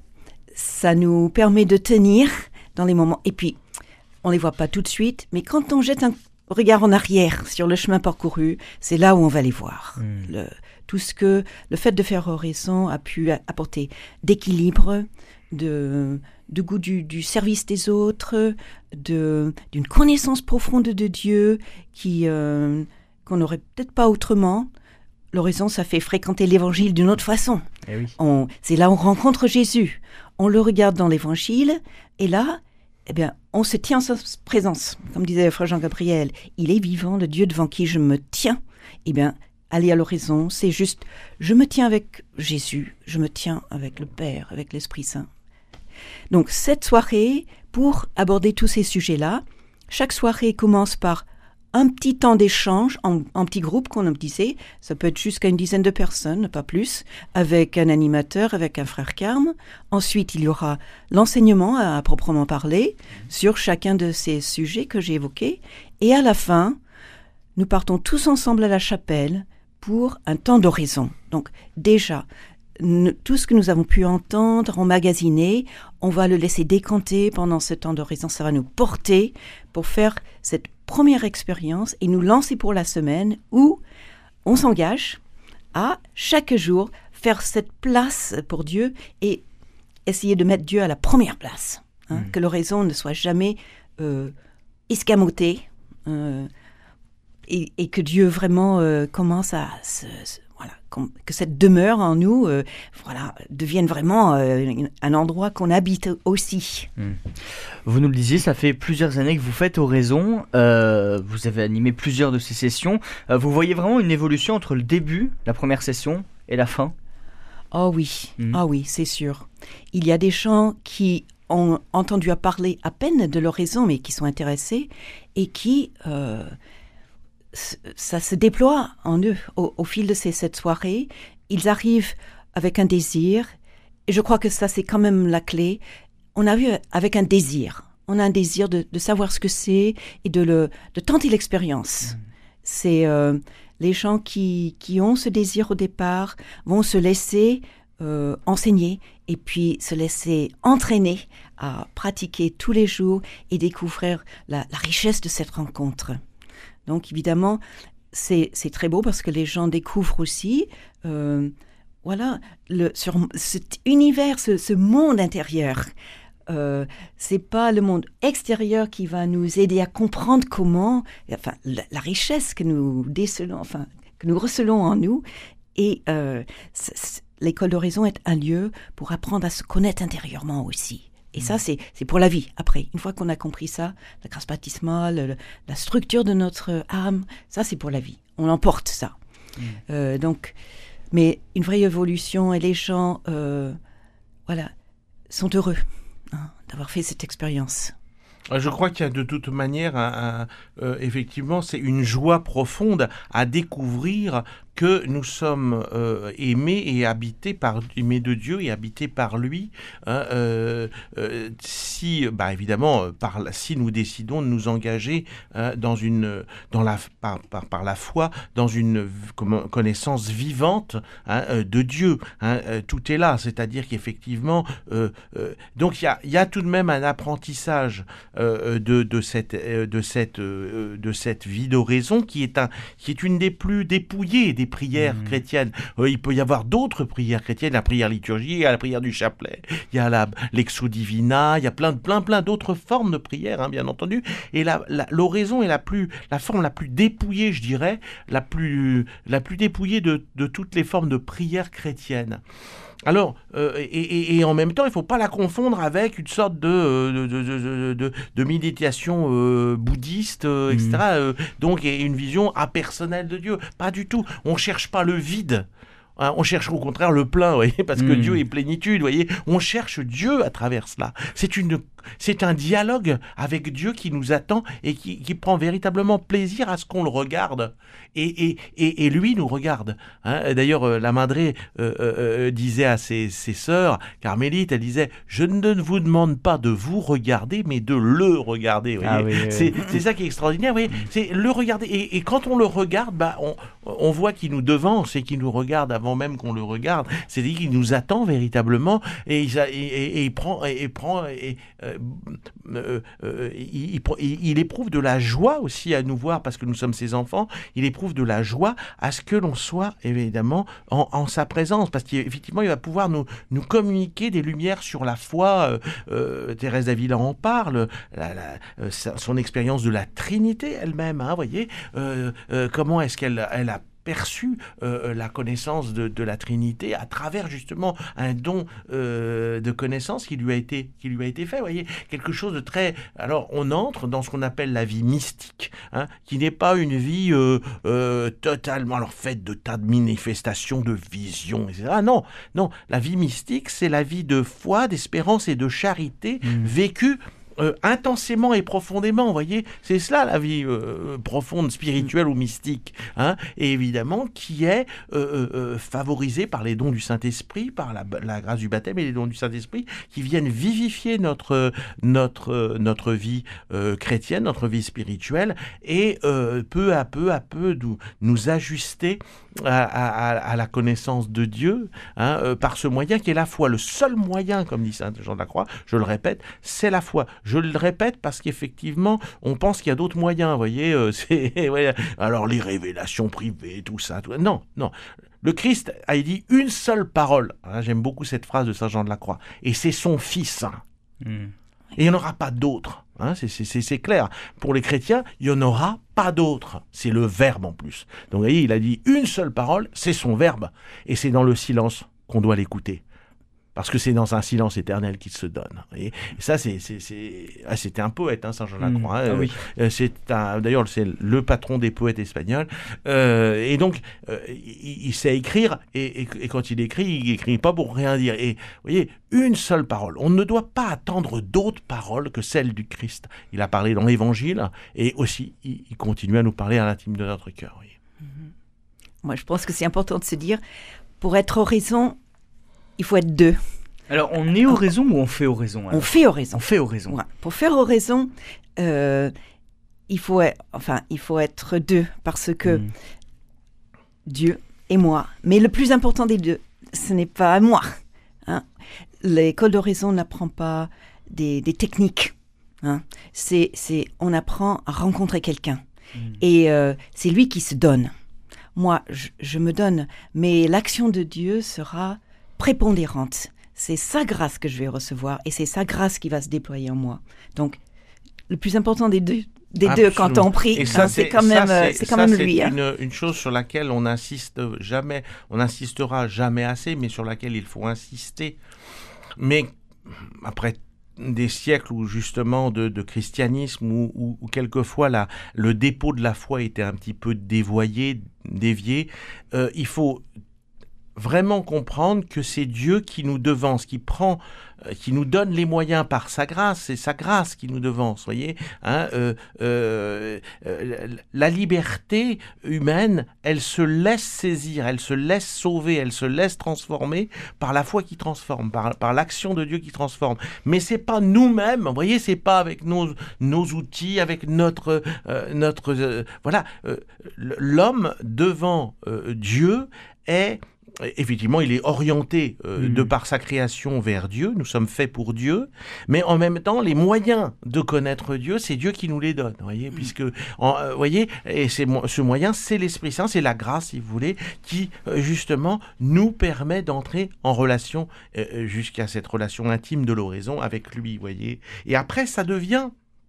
[SPEAKER 4] ça nous permet de tenir dans les moments. Et puis, on ne les voit pas tout de suite, mais quand on jette un regard en arrière sur le chemin parcouru, c'est là où on va les voir. Mmh. Le, tout ce que le fait de faire oraison a pu apporter d'équilibre, de, de goût du, du service des autres, de, d'une connaissance profonde de Dieu qui, euh, qu'on n'aurait peut-être pas autrement. L'oraison, ça fait fréquenter l'évangile d'une autre façon.
[SPEAKER 2] Eh oui.
[SPEAKER 4] On, c'est là où on rencontre Jésus. On le regarde dans l'évangile et là, eh bien, on se tient en sa présence. Comme disait le frère Jean-Gabriel, il est vivant, le Dieu devant qui je me tiens. Eh bien, aller à l'horizon, c'est juste, je me tiens avec Jésus, je me tiens avec le Père, avec l'Esprit Saint. Donc, cette soirée, pour aborder tous ces sujets-là, chaque soirée commence par un petit temps d'échange en, en petits groupes, qu'on disait, ça peut être jusqu'à une dizaine de personnes, pas plus, avec un animateur, avec un frère carme. Ensuite, il y aura l'enseignement à, à proprement parler sur chacun de ces sujets que j'ai évoqués. Et à la fin, nous partons tous ensemble à la chapelle pour un temps d'oraison. Donc déjà, n- tout ce que nous avons pu entendre, emmagasiner, on va le laisser décanter pendant ce temps d'oraison. Ça va nous porter pour faire cette première expérience et nous lancer pour la semaine où on s'engage à chaque jour faire cette place pour Dieu et essayer de mettre Dieu à la première place. Hein, mmh. Que l'oraison ne soit jamais euh, escamotée, euh, Et, et que Dieu vraiment euh, commence à se, se, voilà, que cette demeure en nous euh, voilà, devienne vraiment euh, un endroit qu'on habite aussi.
[SPEAKER 2] Mmh. Vous nous le disiez, ça fait plusieurs années que vous faites oraison, euh, vous avez animé plusieurs de ces sessions. Euh, vous voyez vraiment une évolution entre le début, la première session, et la fin ?
[SPEAKER 4] Oh oui, mmh.
[SPEAKER 2] Ah
[SPEAKER 4] oui, c'est sûr. Il y a des gens qui ont entendu à parler à peine de l'oraison, mais qui sont intéressés et qui... Euh, ça se déploie en eux au, au fil de ces sept soirées. Ils arrivent avec un désir, et je crois que ça, c'est quand même la clé. On arrive avec un désir. On a un désir de, de savoir ce que c'est et de, le, de tenter l'expérience. Mmh. C'est euh, les gens qui, qui ont ce désir au départ vont se laisser euh, enseigner et puis se laisser entraîner à pratiquer tous les jours et découvrir la, la richesse de cette rencontre. Donc évidemment, c'est, c'est très beau parce que les gens découvrent aussi euh, voilà, le, sur cet univers, ce, ce monde intérieur. Euh, c'est pas le monde extérieur qui va nous aider à comprendre comment, enfin, la, la richesse que nous décelons, enfin, que nous recelons en nous. Et euh, c'est, c'est, l'école d'Horizon est un lieu pour apprendre à se connaître intérieurement aussi. Et mmh. ça, c'est, c'est pour la vie. Après, une fois qu'on a compris ça, la grâce baptismale, le, la structure de notre âme, ça, c'est pour la vie. On emporte ça. Mmh. Euh, donc, mais une vraie évolution, et les gens, euh, voilà, sont heureux hein, d'avoir fait cette expérience.
[SPEAKER 3] Je crois qu'il y a de toute manière, un, un, euh, effectivement, c'est une joie profonde à découvrir que nous sommes euh, aimés et habités par aimés de Dieu et habités par lui. Hein, euh, euh, si, bah évidemment, par si nous décidons de nous engager hein, dans une, dans la, par, par, par la foi, dans une connaissance vivante hein, de Dieu. Hein, euh, tout est là, c'est-à-dire qu'effectivement, euh, euh, donc il y a, il y a tout de même un apprentissage euh, de, de cette, de cette, euh, de cette vie d'oraison qui est un, qui est une des plus dépouillées des prières mmh. chrétiennes. Euh, il peut y avoir d'autres prières chrétiennes, la prière liturgique, il y a la prière du chapelet, il y a la, l'exo divina, il y a plein, plein, plein d'autres formes de prières, hein, bien entendu. Et la, la, l'oraison est la plus, la forme la plus dépouillée, je dirais, la plus, la plus dépouillée de, de toutes les formes de prières chrétiennes. Alors, euh, et, et, et en même temps, il ne faut pas la confondre avec une sorte de, de, de, de, de, de méditation euh, bouddhiste, euh, et cetera. Mmh. Euh, donc, et une vision impersonnelle de Dieu. Pas du tout. On ne cherche pas le vide. Hein, on cherche au contraire le plein, vous voyez, parce que mmh. Dieu est plénitude, vous voyez. On cherche Dieu à travers cela. C'est une, c'est un dialogue avec Dieu qui nous attend et qui, qui prend véritablement plaisir à ce qu'on le regarde. Et, et, et, et lui nous regarde. Hein. D'ailleurs, euh, la Madré euh, euh, disait à ses, ses sœurs carmélites, elle disait « Je ne vous demande pas de vous regarder, mais de le regarder. » ah, oui, c'est, oui. c'est ça qui est extraordinaire, vous voyez. C'est le regarder. Et, et quand on le regarde, bah, on, on voit qu'il nous devance et qu'il nous regarde avant même qu'on le regarde. C'est-à-dire qu'il nous attend véritablement et il, et, et, et il prend... Et, et prend et, euh, euh, euh, il, il, il éprouve de la joie aussi à nous voir parce que nous sommes ses enfants. Il éprouve de la joie à ce que l'on soit évidemment en, en sa présence parce qu'effectivement il va pouvoir nous, nous communiquer des lumières sur la foi. euh, euh, Thérèse d'Avila en parle, la, la, euh, son expérience de la Trinité elle-même, hein, voyez, euh, euh, comment est-ce qu'elle elle a perçu euh, la connaissance de, de la Trinité à travers justement un don euh, de connaissance qui lui a été qui lui a été fait, vous voyez, quelque chose de très... Alors on entre dans ce qu'on appelle la vie mystique, hein, qui n'est pas une vie euh, euh, totalement alors faite de tas de manifestations, de visions, et cetera. Non, non, la vie mystique, c'est la vie de foi, d'espérance et de charité mmh. vécue Euh, intensément et profondément, vous voyez, c'est cela la vie euh, profonde, spirituelle mmh. ou mystique, hein, et évidemment qui est euh, euh, favorisée par les dons du Saint-Esprit, par la, la grâce du baptême et les dons du Saint-Esprit qui viennent vivifier notre, notre, notre vie euh, chrétienne, notre vie spirituelle, et euh, peu à peu à peu nous, nous ajuster à, à, à la connaissance de Dieu, hein, euh, par ce moyen qui est la foi. Le seul moyen, comme dit saint Jean de la Croix, je le répète, c'est la foi. Je le répète parce qu'effectivement, on pense qu'il y a d'autres moyens, vous voyez, euh, c'est, ouais, alors les révélations privées, tout ça, tout ça. Non, non. Le Christ a dit une seule parole. Hein, j'aime beaucoup cette phrase de saint Jean de la Croix. Et c'est son Fils. Hein. Mm. Et il n'y en aura pas d'autres. Hein, c'est, c'est, c'est clair. Pour les chrétiens, il n'y en aura pas d'autres. C'est le Verbe en plus. Donc vous voyez, il a dit une seule parole, c'est son Verbe. Et c'est dans le silence qu'on doit l'écouter. Parce que c'est dans un silence éternel qu'il se donne. Et ça, c'est, c'est, c'est... Ah, c'était un poète, hein, saint Jean de la Croix. Mmh. Hein. Ah oui. euh, c'est un... D'ailleurs, c'est le patron des poètes espagnols. Euh, et donc, euh, il, il sait écrire. Et, et, et quand il écrit, il écrit pas pour rien dire. Et vous voyez, une seule parole. On ne doit pas attendre d'autres paroles que celles du Christ. Il a parlé dans l'Évangile. Et aussi, il, il continue à nous parler à l'intime de notre cœur. Oui.
[SPEAKER 4] Mmh. Moi, je pense que c'est important de se dire, pour être oraison, il faut être deux.
[SPEAKER 2] Alors, on est oraison ou on fait oraison alors ?
[SPEAKER 4] On fait oraison.
[SPEAKER 2] On fait oraison.
[SPEAKER 4] Ouais. Pour faire oraison, euh, il, faut, enfin, il faut être deux, parce que mmh. Dieu et moi. Mais le plus important des deux, ce n'est pas moi. Hein. L'école d'oraison n'apprend pas des, des techniques. Hein. C'est, c'est, on apprend à rencontrer quelqu'un. Mmh. Et euh, c'est lui qui se donne. moi, je, je me donne, mais l'action de Dieu sera prépondérante. C'est sa grâce que je vais recevoir et c'est sa grâce qui va se déployer en moi. Donc, le plus important des deux, des deux quand on prie,
[SPEAKER 3] et ça,
[SPEAKER 4] hein, c'est,
[SPEAKER 3] c'est
[SPEAKER 4] quand même, ça, c'est, c'est quand
[SPEAKER 3] ça,
[SPEAKER 4] même
[SPEAKER 3] c'est
[SPEAKER 4] lui.
[SPEAKER 3] Une,
[SPEAKER 4] hein.
[SPEAKER 3] une chose sur laquelle on insiste jamais, on insistera jamais assez, mais sur laquelle il faut insister. Mais après des siècles où justement de, de christianisme où, où, où quelquefois la, le dépôt de la foi était un petit peu dévoyé, dévié, euh, il faut vraiment comprendre que c'est Dieu qui nous devance, qui prend, euh, qui nous donne les moyens par sa grâce, c'est sa grâce qui nous devance, voyez, hein, euh, euh, euh, la liberté humaine, elle se laisse saisir, elle se laisse sauver, elle se laisse transformer par la foi qui transforme, par, par l'action de Dieu qui transforme. Mais c'est pas nous-mêmes, vous voyez, c'est pas avec nos, nos outils, avec notre, euh, notre, euh, voilà, euh, l'homme devant euh, Dieu est effectivement, il est orienté euh, mmh. de par sa création vers Dieu. Nous sommes faits pour Dieu, mais en même temps, les moyens de connaître Dieu, c'est Dieu qui nous les donne. Voyez, mmh. puisque, en, euh, voyez, et c'est, ce moyen, c'est l'Esprit Saint, c'est la grâce, si vous voulez, qui euh, justement nous permet d'entrer en relation euh, jusqu'à cette relation intime de l'oraison avec lui. Voyez, et après, ça devient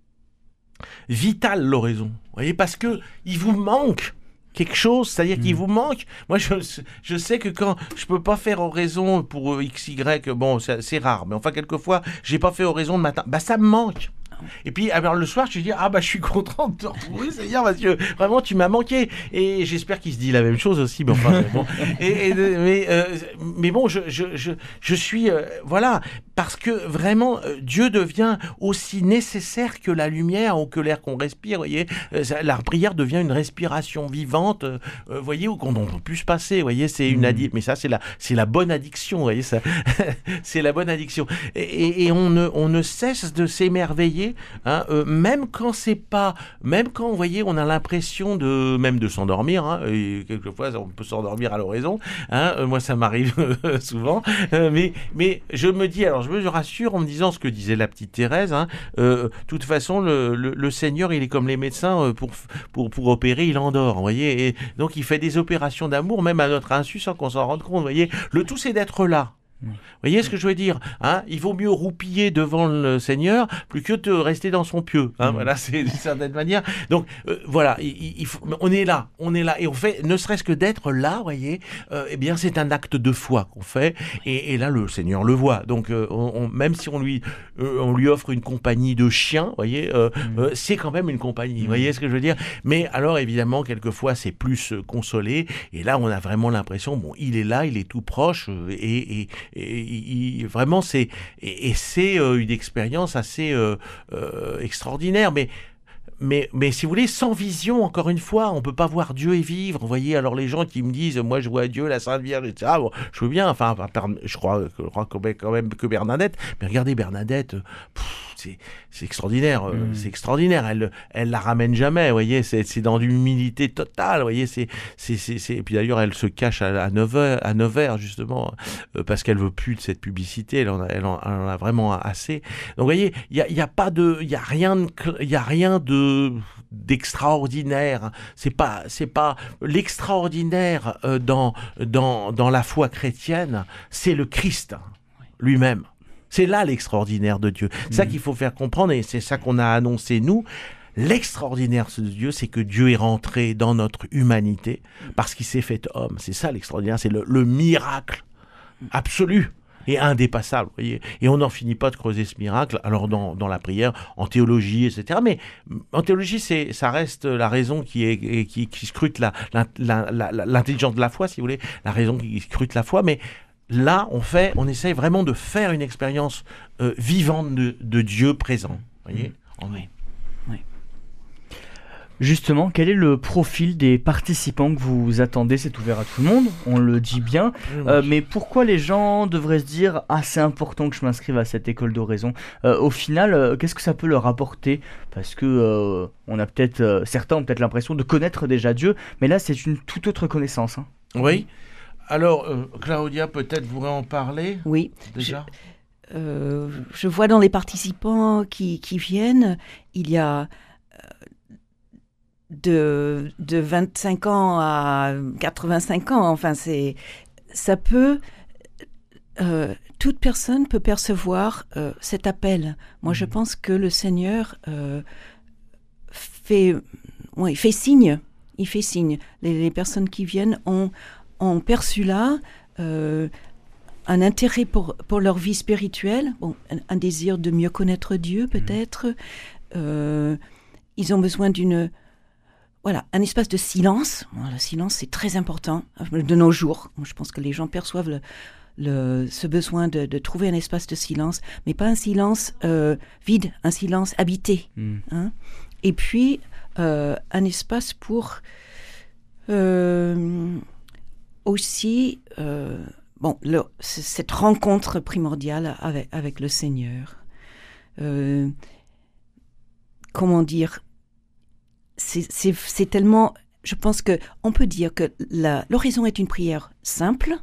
[SPEAKER 3] vital l'oraison. Voyez, parce que il vous manque quelque chose, c'est-à-dire mmh. qu'il vous manque. Moi, je, je sais que quand je peux pas faire oraison pour X Y, bon, c'est, c'est rare, mais enfin, quelquefois, j'ai pas fait oraison le matin, bah ça me manque. Et puis, alors le soir, je dis ah bah je suis content de te retrouver, Seigneur, parce que vraiment tu m'as manqué. Et j'espère qu'il se dit la même chose aussi. Mais enfin, bon. Et, et, mais, euh, mais bon, je je je je suis euh, voilà, parce que vraiment euh, Dieu devient aussi nécessaire que la lumière ou que l'air qu'on respire. Voyez, euh, la prière devient une respiration vivante. Euh, voyez, où qu'on ne peut plus se passer. Voyez, c'est une addiction. Mais ça, c'est la c'est la bonne addiction. Voyez, ça, c'est la bonne addiction. Et, et, et on ne on ne cesse de s'émerveiller. Hein, euh, même quand c'est pas, même quand vous voyez, on a l'impression de même de s'endormir. Hein, et quelquefois, on peut s'endormir à l'oraison. Hein, euh, moi, ça m'arrive souvent. Euh, mais mais je me dis, alors je me rassure en me disant ce que disait la petite Thérèse. Hein, euh, de toute façon, le, le, le Seigneur, il est comme les médecins pour pour pour opérer, il endort. Vous voyez, et donc il fait des opérations d'amour, même à notre insu, sans qu'on s'en rende compte. Vous voyez, le tout, c'est d'être là. Vous voyez ce que je veux dire, hein, il vaut mieux roupiller devant le Seigneur plus que de rester dans son pieu. Hein, mmh. Voilà, c'est d'une certaine manière. Donc euh, voilà, il, il faut, on est là, on est là, et on fait, ne serait-ce que d'être là, voyez, euh, eh bien c'est un acte de foi qu'on fait, et, et là le Seigneur le voit. Donc euh, on, on, même si on lui, euh, on lui offre une compagnie de chiens, voyez, euh, mmh. euh, c'est quand même une compagnie. Mmh. Vous voyez ce que je veux dire. Mais alors évidemment, quelquefois c'est plus euh, consolé, et là on a vraiment l'impression, bon, il est là, il est tout proche, euh, et, et Et, et, vraiment, c'est et, et c'est euh, une expérience assez euh, euh, extraordinaire. Mais mais mais si vous voulez, sans vision, encore une fois, on peut pas voir Dieu et vivre. Vous voyez, alors les gens qui me disent, moi je vois Dieu, la Sainte Vierge, et cetera. Bon, je veux bien. Enfin, je crois, je crois quand même que Bernadette. Mais regardez Bernadette. Pff, C'est, c'est extraordinaire, mmh. c'est extraordinaire. Elle, elle la ramène jamais, vous voyez. C'est, c'est dans l'humilité totale, vous voyez. C'est, c'est, c'est, c'est... Et puis d'ailleurs, elle se cache à, à Nevers, à Nevers justement, euh, parce qu'elle veut plus de cette publicité. Elle en a, elle en, elle en a vraiment assez. Donc, vous voyez, il y a, il y a pas de, il y a rien, de, il y a rien de d'extraordinaire. C'est pas, c'est pas l'extraordinaire euh, dans dans dans la foi chrétienne. C'est le Christ lui-même. C'est là l'extraordinaire de Dieu. C'est mmh. ça qu'il faut faire comprendre, et c'est ça qu'on a annoncé nous. L'extraordinaire de Dieu, c'est que Dieu est rentré dans notre humanité parce qu'il s'est fait homme. C'est ça l'extraordinaire, c'est le, le miracle absolu et indépassable. Vous voyez, et on n'en finit pas de creuser ce miracle. Alors dans, dans la prière, en théologie, et cetera. Mais en théologie, c'est, ça reste la raison qui, est, qui, qui scrute la, la, la, la, l'intelligence de la foi, si vous voulez, la raison qui scrute la foi. Mais là, on fait, on essaye vraiment de faire une expérience euh, vivante de, de Dieu présent. Vous voyez, en nous.
[SPEAKER 2] Oui. Justement, quel est le profil des participants que vous attendez? C'est ouvert à tout le monde, on le dit bien. Euh, mais pourquoi les gens devraient se dire « Ah, c'est important que je m'inscrive à cette école d'oraison » euh, Au final, euh, qu'est-ce que ça peut leur apporter? Parce que euh, on a peut-être, euh, certains ont peut-être l'impression de connaître déjà Dieu, mais là, c'est une toute autre connaissance. Hein.
[SPEAKER 3] Oui. Alors, euh, Claudia, peut-être voudrait en parler.
[SPEAKER 4] Oui.
[SPEAKER 3] Déjà.
[SPEAKER 4] Je, euh, je vois dans les participants qui, qui viennent, il y a euh, de, de vingt-cinq ans à quatre-vingt-cinq ans. Enfin, c'est, ça peut... Euh, toute personne peut percevoir euh, cet appel. Moi, mmh. je pense que le Seigneur euh, fait, ouais, il fait signe. Il fait signe. Les, les personnes qui viennent ont, ont perçu là euh, un intérêt pour, pour leur vie spirituelle, bon, un, un désir de mieux connaître Dieu, peut-être. Mmh. Euh, ils ont besoin d'une... Voilà, un espace de silence. Bon, le silence, c'est très important de nos jours. Je pense que les gens perçoivent le... Le, ce besoin de, de trouver un espace de silence, mais pas un silence euh, vide, un silence habité. Mm. Hein. Et puis, euh, un espace pour euh, aussi, euh, bon, le, cette rencontre primordiale avec, avec le Seigneur. Euh, comment dire, c'est, c'est, c'est tellement... Je pense qu'on peut dire que la, l'oraison est une prière simple,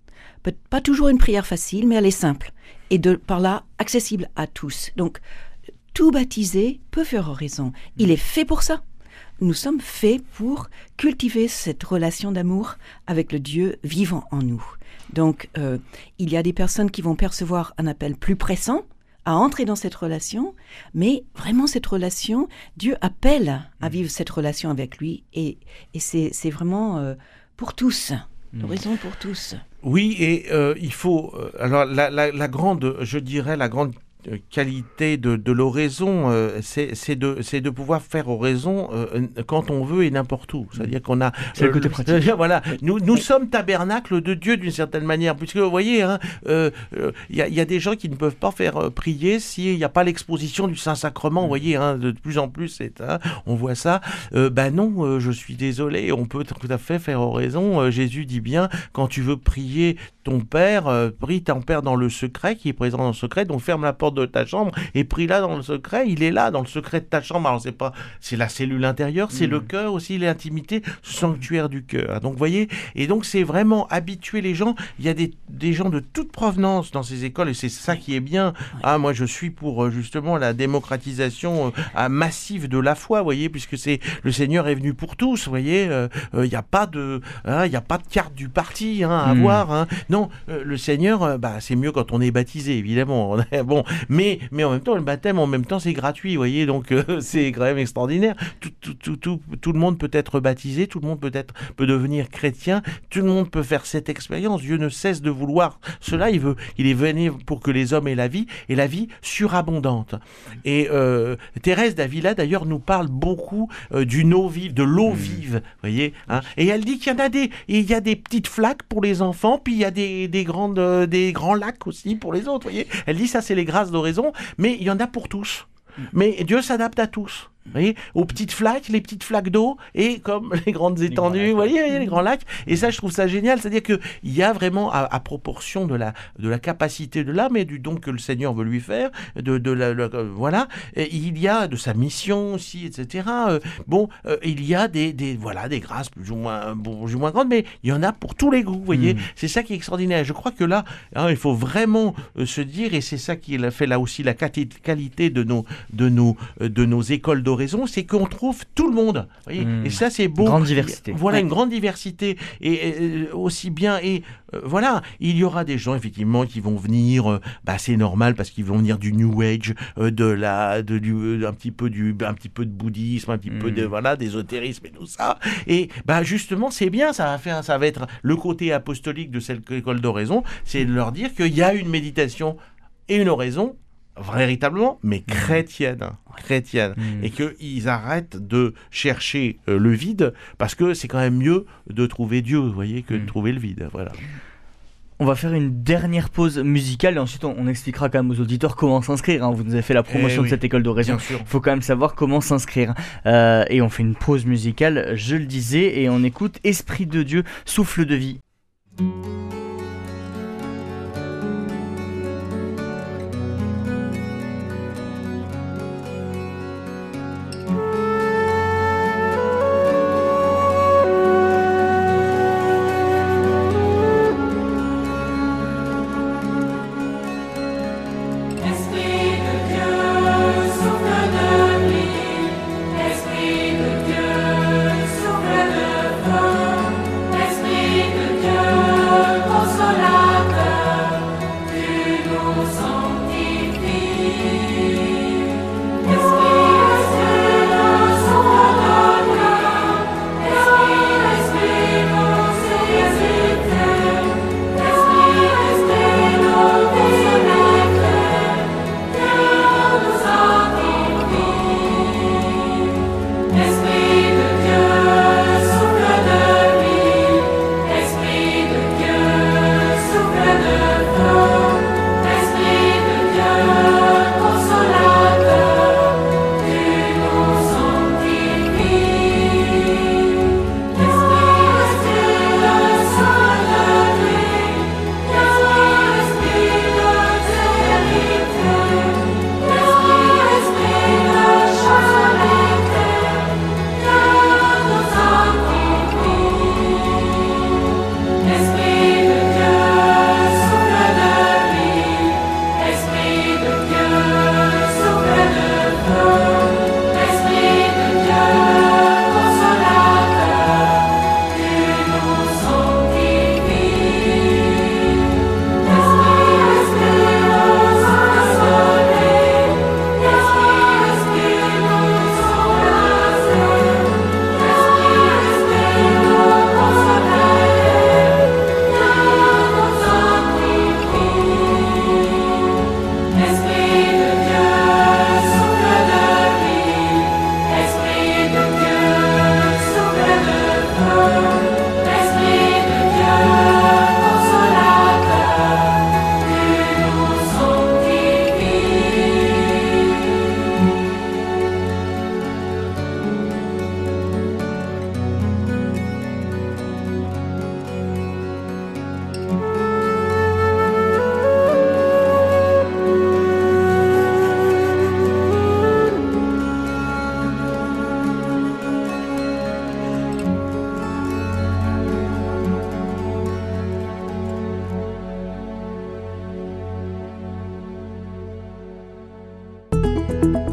[SPEAKER 4] pas toujours une prière facile, mais elle est simple. Et de, par là, accessible à tous. Donc, tout baptisé peut faire oraison. Il est fait pour ça. Nous sommes faits pour cultiver cette relation d'amour avec le Dieu vivant en nous. Donc, euh, il y a des personnes qui vont percevoir un appel plus pressant à entrer dans cette relation, mais vraiment cette relation, Dieu appelle à vivre cette relation avec lui. Et, et c'est, c'est vraiment euh, pour tous. L'horizon pour tous.
[SPEAKER 3] Oui, et euh, il faut... Euh, alors, la, la, la grande, je dirais, la grande qualité de, de l'oraison, euh, c'est, c'est, de, c'est de pouvoir faire oraison euh, quand on veut et n'importe où. C'est-à-dire qu'on a...
[SPEAKER 2] C'est euh, le côté pratique.
[SPEAKER 3] Euh, voilà. Nous, nous sommes tabernacle de Dieu d'une certaine manière, puisque vous voyez, il hein, euh, euh, y, a, y a des gens qui ne peuvent pas faire euh, prier s'il n'y a pas l'exposition du Saint-Sacrement. Vous voyez, hein, de plus en plus, c'est, hein, on voit ça. Euh, ben non, euh, je suis désolé, on peut tout à fait faire oraison. Euh, Jésus dit bien, quand tu veux prier ton Père, euh, prie ton Père dans le secret, qui est présent dans le secret, donc ferme la porte de ta chambre et prie là dans le secret. Il est là dans le secret de ta chambre. Alors c'est pas, c'est la cellule intérieure, c'est mmh. le cœur aussi, l'intimité, ce sanctuaire du cœur. Donc vous voyez, et donc c'est vraiment habituer les gens. Il y a des, des gens de toute provenance dans ces écoles et c'est ça qui est bien. Ah, moi je suis pour justement la démocratisation euh, massive de la foi, vous voyez, puisque c'est le Seigneur est venu pour tous, vous voyez. Il euh, euh, y a pas de, il hein, y a pas de carte du parti hein, à mmh. avoir. Hein. Non, euh, le Seigneur, euh, bah c'est mieux quand on est baptisé, évidemment. Bon, mais mais en même temps, le baptême, en même temps, c'est gratuit, vous voyez, donc euh, c'est quand même extraordinaire. Tout, tout, tout, tout, tout le monde peut être baptisé, tout le monde peut être, peut devenir chrétien, tout le monde peut faire cette expérience. Dieu ne cesse de vouloir cela. Il veut, il est venu pour que les hommes aient la vie, et la vie surabondante. Et euh, Thérèse d'Avila, d'ailleurs, nous parle beaucoup euh, d'une eau vive, de l'eau vive, vous voyez, hein, et elle dit qu'il y en a des, il y a des petites flaques pour les enfants, puis il y a des, des grandes, euh, des grands lacs aussi pour les autres, vous voyez. Elle dit ça, c'est les grâces d'oraison, mais il y en a pour tous. Mais Dieu s'adapte à tous. Vous voyez, aux petites flaques, les petites flaques d'eau, et comme les grandes étendues, les vous voyez, voyez, les grands lacs. Et ça, je trouve ça génial. C'est-à-dire qu'il y a vraiment, à, à proportion de la, de la capacité de l'âme et du don que le Seigneur veut lui faire, de, de la, la, euh, voilà, et il y a de sa mission aussi, et cetera. Euh, bon, euh, il y a des, des, voilà, des grâces plus ou moins, bon, plus ou moins grandes, mais il y en a pour tous les goûts, vous voyez. Mmh. C'est ça qui est extraordinaire. Je crois que là, hein, il faut vraiment euh, se dire, et c'est ça qui fait là aussi la qualité de nos, de nos, euh, de nos écoles d'oraison, c'est qu'on trouve tout le monde. Voyez, mmh. Et ça, c'est beau.
[SPEAKER 2] Grande diversité.
[SPEAKER 3] Voilà,
[SPEAKER 2] ouais.
[SPEAKER 3] une grande diversité. Et, et aussi bien. Et euh, voilà, il y aura des gens, effectivement, qui vont venir. Euh, bah, c'est normal parce qu'ils vont venir du New Age, euh, de la, de, du, euh, un petit peu du, un petit peu de bouddhisme, un petit mmh. peu de, voilà, d'ésotérisme et tout ça. Et bah, justement, c'est bien. Ça va faire, ça va être le côté apostolique de cette école d'oraison, c'est de leur dire qu'il y a une méditation et une oraison. Véritablement, mais chrétienne, chrétienne, mmh. et qu'ils arrêtent de chercher euh, le vide, parce que c'est quand même mieux de trouver Dieu, vous voyez, que mmh. de trouver le vide, voilà.
[SPEAKER 2] On va faire une dernière pause musicale et ensuite on, on expliquera quand même aux auditeurs comment s'inscrire. Hein. Vous nous avez fait la promotion eh oui, de cette école d'oraison. Il faut quand même savoir comment s'inscrire. Euh, et on fait une pause musicale, je le disais, et on écoute Esprit de Dieu, souffle de vie.
[SPEAKER 5] Esprit de Dieu,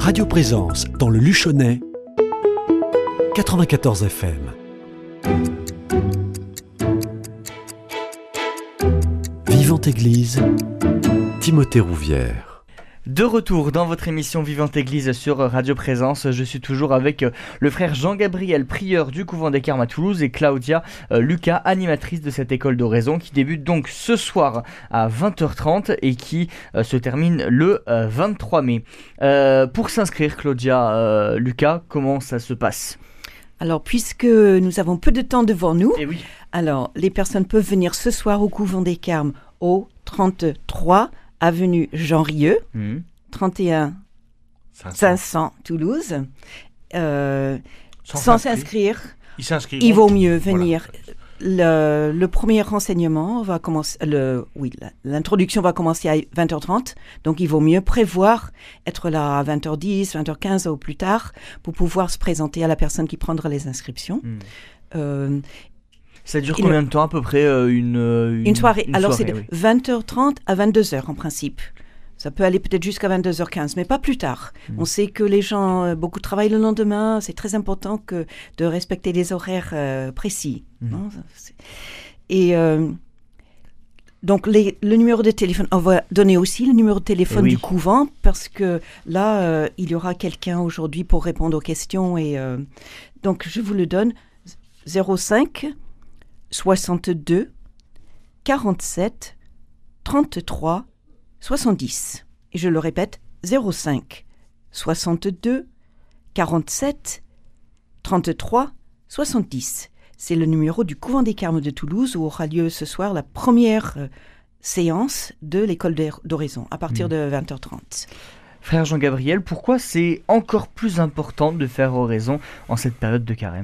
[SPEAKER 1] Radio Présence dans le Luchonnais, quatre-vingt-quatorze F M. Vivante Église, Timothée Rouvière.
[SPEAKER 2] De retour dans votre émission Vivante Église sur Radio Présence, je suis toujours avec le frère Jean-Gabriel, prieur du couvent des Carmes à Toulouse, et Claudia euh, Lucas, animatrice de cette école d'oraison qui débute donc ce soir à vingt heures trente et qui euh, se termine le euh, vingt-trois mai. Euh, pour s'inscrire, Claudia euh, Lucas, comment ça se passe ?
[SPEAKER 4] Alors, puisque nous avons peu de temps devant nous,
[SPEAKER 2] Eh oui.
[SPEAKER 4] alors les personnes peuvent venir ce soir au couvent des Carmes au trente-trois avenue Jean Rieux,
[SPEAKER 2] Mmh.
[SPEAKER 4] trente et un cinq cents Toulouse. Euh,
[SPEAKER 3] Sans
[SPEAKER 4] sans
[SPEAKER 3] s'inscrire.
[SPEAKER 4] s'inscrire,
[SPEAKER 3] Ils s'inscrivent.
[SPEAKER 4] il vaut mieux venir. Le, le premier renseignement va commencer, le, oui, la- l'introduction va commencer à vingt heures trente, donc il vaut mieux prévoir être là à vingt heures dix, vingt heures quinze ou plus tard pour pouvoir se présenter à la personne qui prendra les inscriptions.
[SPEAKER 2] Mmh.
[SPEAKER 4] Euh,
[SPEAKER 2] Ça dure
[SPEAKER 4] Il-
[SPEAKER 2] combien de temps à peu près euh, une, euh,
[SPEAKER 4] Une soirée.
[SPEAKER 2] une
[SPEAKER 4] Alors,
[SPEAKER 2] soirée,
[SPEAKER 4] c'est de
[SPEAKER 2] oui.
[SPEAKER 4] vingt heures trente à vingt-deux heures en principe. Ça peut aller peut-être jusqu'à vingt-deux heures quinze, mais pas plus tard.
[SPEAKER 2] Mm.
[SPEAKER 4] On sait que les gens, euh, beaucoup travaillent le lendemain. C'est très important que de respecter les horaires euh, précis.
[SPEAKER 2] Mm.
[SPEAKER 4] non Ça, c'est- Et euh, donc, les- le numéro de téléphone, on va donner aussi le numéro de téléphone
[SPEAKER 2] Oui.
[SPEAKER 4] du couvent, parce que là, euh, il y aura quelqu'un aujourd'hui pour répondre aux questions. Et euh, donc, je vous le donne, zéro cinq soixante-deux quarante-sept trente-trois soixante-dix. Et je le répète, zéro cinq soixante-deux quarante-sept trente-trois soixante-dix. C'est le numéro du couvent des Carmes de Toulouse où aura lieu ce soir la première euh, séance de l'école d'or- d'oraison à partir
[SPEAKER 2] Mmh.
[SPEAKER 4] de vingt heures trente.
[SPEAKER 2] Frère Jean-Gabriel, pourquoi c'est encore plus important de faire oraison en cette période de carême ?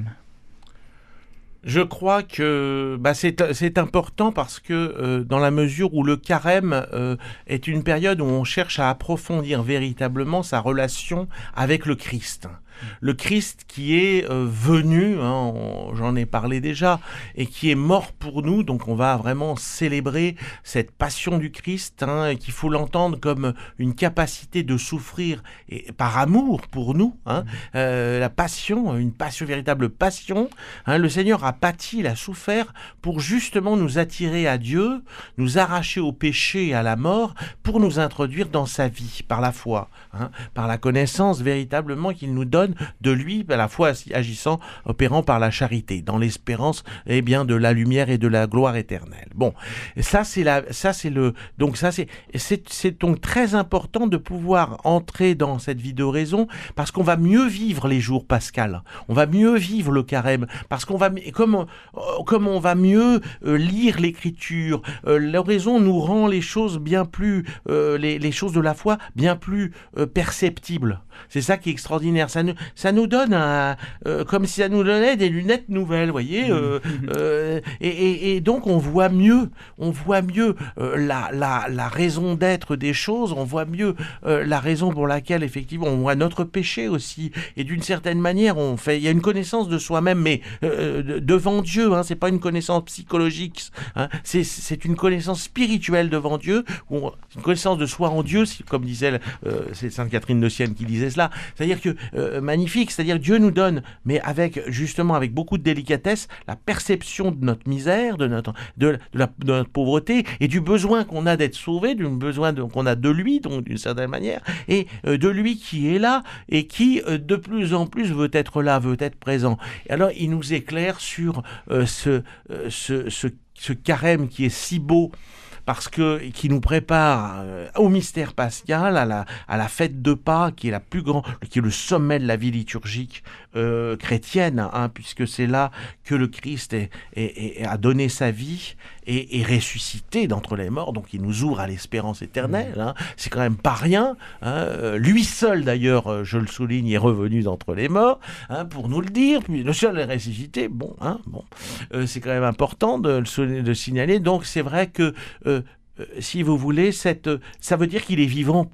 [SPEAKER 3] Je crois que bah, c'est, c'est important parce que euh, dans la mesure où le carême euh, est une période où on cherche à approfondir véritablement sa relation avec le Christ. Le Christ qui est euh, venu, hein, on- j'en ai parlé déjà, et qui est mort pour nous, donc on va vraiment célébrer cette passion du Christ, hein, et qu'il faut l'entendre comme une capacité de souffrir et, par amour pour nous, hein, euh, la passion, une passion, véritable passion, hein, le Seigneur a pâti, il a souffert pour justement nous attirer à Dieu, nous arracher au péché et à la mort, pour nous introduire dans sa vie, par la foi, hein, par la connaissance véritablement qu'il nous donne de lui, à la fois agissant, opérant par la charité, dans l'espérance eh bien de la lumière et de la gloire éternelle. Bon, ça c'est la, ça c'est le, donc ça c'est, c'est, c'est donc très important de pouvoir entrer dans cette vie d'oraison parce qu'on va mieux vivre les jours pascals, on va mieux vivre le carême parce qu'on va, comme on, comme on va mieux euh, lire l'écriture, euh, l'oraison nous rend les choses bien plus, euh, les, les choses de la foi bien plus euh, perceptibles. C'est ça qui est extraordinaire. Ça nous, ça nous donne un, euh, comme si ça nous donnait des lunettes nouvelles, voyez. Euh, euh, et, et, et donc on voit mieux, on voit mieux euh, la, la, la raison d'être des choses. On voit mieux euh, la raison pour laquelle effectivement on voit notre péché aussi. Et d'une certaine manière, on fait, il y a une connaissance de soi-même, mais euh, devant Dieu. Hein, c'est pas une connaissance psychologique. Hein, c'est, c'est une connaissance spirituelle devant Dieu. Où on, une connaissance de soi en Dieu, comme disait, euh, c'est Sainte Catherine de Sienne qui disait cela. C'est-à-dire que euh, magnifique, c'est-à-dire Dieu nous donne, mais avec justement avec beaucoup de délicatesse, la perception de notre misère, de notre de, de, la, de notre pauvreté et du besoin qu'on a d'être sauvé, du besoin de, qu'on a de lui, donc d'une certaine manière, et euh, de lui qui est là et qui euh, de plus en plus veut être là, veut être présent. Et alors il nous éclaire sur euh, ce, euh, ce ce ce carême qui est si beau. Parce que qui nous prépare euh, au mystère pascal, à la à la fête de Pâques, qui est la plus grande, qui est le sommet de la vie liturgique euh, chrétienne, hein, puisque c'est là que le Christ est, est, est, a donné sa vie et est ressuscité d'entre les morts, donc il nous ouvre à l'espérance éternelle. Hein. C'est quand même pas rien. Hein. Lui seul, d'ailleurs, je le souligne, est revenu d'entre les morts, hein, pour nous le dire. Puis le seul est ressuscité. Bon, hein, bon, euh, c'est quand même important de le de signaler. Donc c'est vrai que euh, Euh, si vous voulez, cette, ça veut dire qu'il est vivant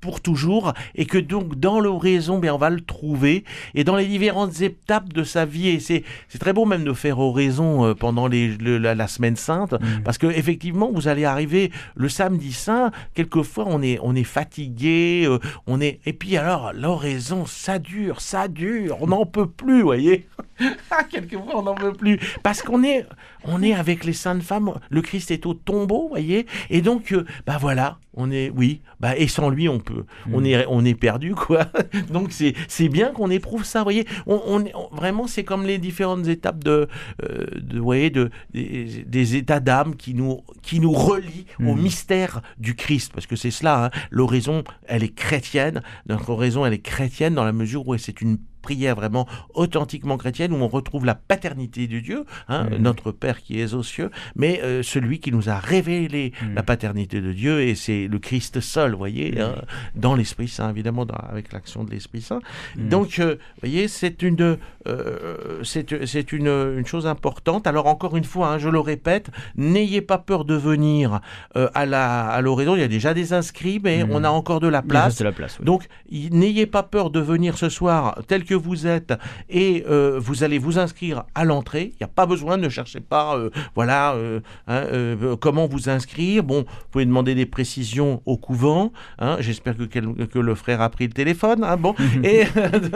[SPEAKER 3] pour toujours, et que donc dans l'oraison, bien, on va le trouver, et dans les différentes étapes de sa vie, et c'est, c'est très bon même de faire oraison euh, pendant les, le, la, la semaine sainte, mmh. parce que effectivement, vous allez arriver le samedi saint, quelquefois on est, on est fatigué, euh, on est, et puis alors, l'oraison, ça dure, ça dure, on n'en peut plus, vous voyez. Quelquefois, on n'en peut plus, parce qu'on est, on est avec les saintes femmes, le Christ est au tombeau, vous voyez, et donc, euh, bah voilà, on est, oui, bah, et sans lui, on peut, mmh. on est, on est perdu, quoi. Donc, c'est, c'est bien qu'on éprouve ça, vous voyez. On, on, on, vraiment, c'est comme les différentes étapes de, euh, de, vous voyez, de, des, des états d'âme qui nous, qui nous relient mmh. au mystère du Christ, parce que c'est cela, hein, l'oraison, elle est chrétienne, notre oraison, elle est chrétienne dans la mesure où c'est une prière vraiment authentiquement chrétienne, où on retrouve la paternité de Dieu, hein, mmh. notre Père qui est aux cieux, mais euh, celui qui nous a révélé mmh. la paternité de Dieu, et c'est le Christ seul, vous voyez, mmh. hein, dans l'Esprit Saint, évidemment, dans, avec l'action de l'Esprit Saint. Mmh. Donc, euh, vous voyez, c'est une, euh, c'est, c'est une, une chose importante. Alors, encore une fois, hein, je le répète, n'ayez pas peur de venir euh, à, la, à l'oraison. Il y a déjà des inscrits, mais mmh. on a encore de la place.
[SPEAKER 2] De la place oui.
[SPEAKER 3] Donc, y, n'ayez pas peur de venir ce soir, tel que vous êtes, et euh, vous allez vous inscrire à l'entrée. Il n'y a pas besoin, ne cherchez pas, euh, voilà, euh, hein, euh, comment vous inscrire. Bon, vous pouvez demander des précisions au couvent. Hein, j'espère que, que le frère a pris le téléphone. Hein, bon, et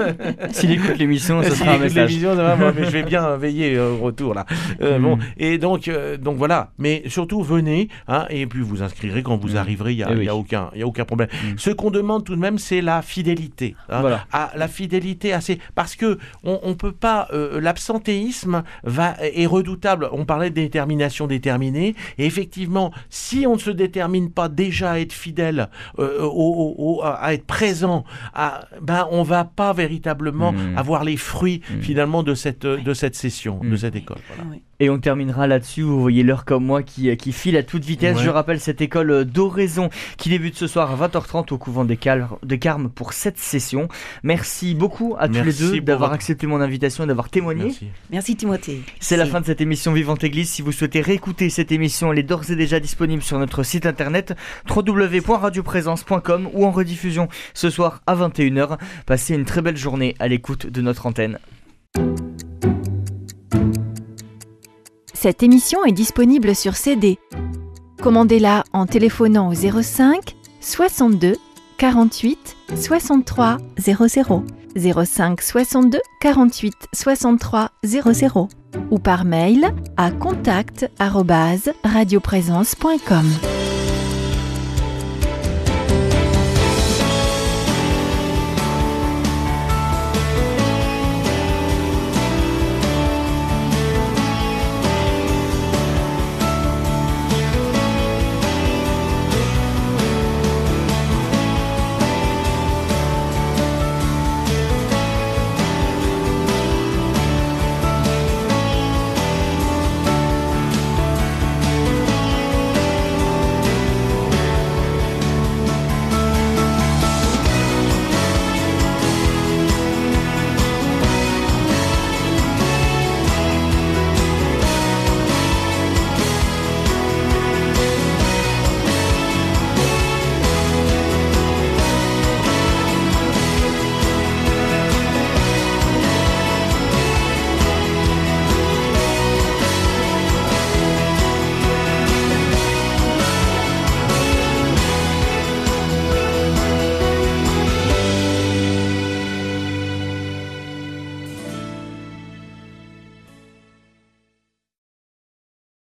[SPEAKER 2] s'il écoute l'émission, ce sera un message.
[SPEAKER 3] L'émission, ça va, bon, mais je vais bien veiller au retour là. Euh, mm. Bon, et donc, euh, donc voilà. Mais surtout, venez, hein, et puis vous inscrirez quand vous mm. arriverez. Il y a, oui. y a aucun, il y a aucun problème. Mm. Ce qu'on demande tout de même, c'est la fidélité. Hein, voilà. À, la fidélité assez, parce que on, on peut pas. Euh, l'absentéisme va est redoutable. On parlait de détermination déterminée, et effectivement, si on ne se détermine pas déjà à être fidèle, euh, au, au, à être présent, à, ben on va pas véritablement mmh. avoir les fruits mmh. finalement de cette de cette session, mmh. de cette école. Voilà.
[SPEAKER 2] Oui. Et on terminera là-dessus, vous voyez l'heure comme moi qui, qui file à toute vitesse. Ouais. Je rappelle cette école d'oraison qui débute ce soir à vingt heures trente au couvent des, Cal- des Carmes pour cette session. Merci beaucoup à tous Merci les deux d'avoir votre... accepté mon invitation et d'avoir témoigné.
[SPEAKER 4] Merci, Merci Timothée.
[SPEAKER 2] C'est Merci. La fin de cette émission Vivante Église. Si vous souhaitez réécouter cette émission, elle est d'ores et déjà disponible sur notre site internet w w w point radio présence point com ou en rediffusion ce soir à vingt et une heures. Passez une très belle journée à l'écoute de notre antenne.
[SPEAKER 6] Cette émission est disponible sur C D. Commandez-la en téléphonant au zéro cinq soixante-deux quarante-huit soixante-trois zéro zéro, zéro cinq soixante-deux quarante-huit soixante-trois zéro zéro ou par mail à contact arobase radio présence point com.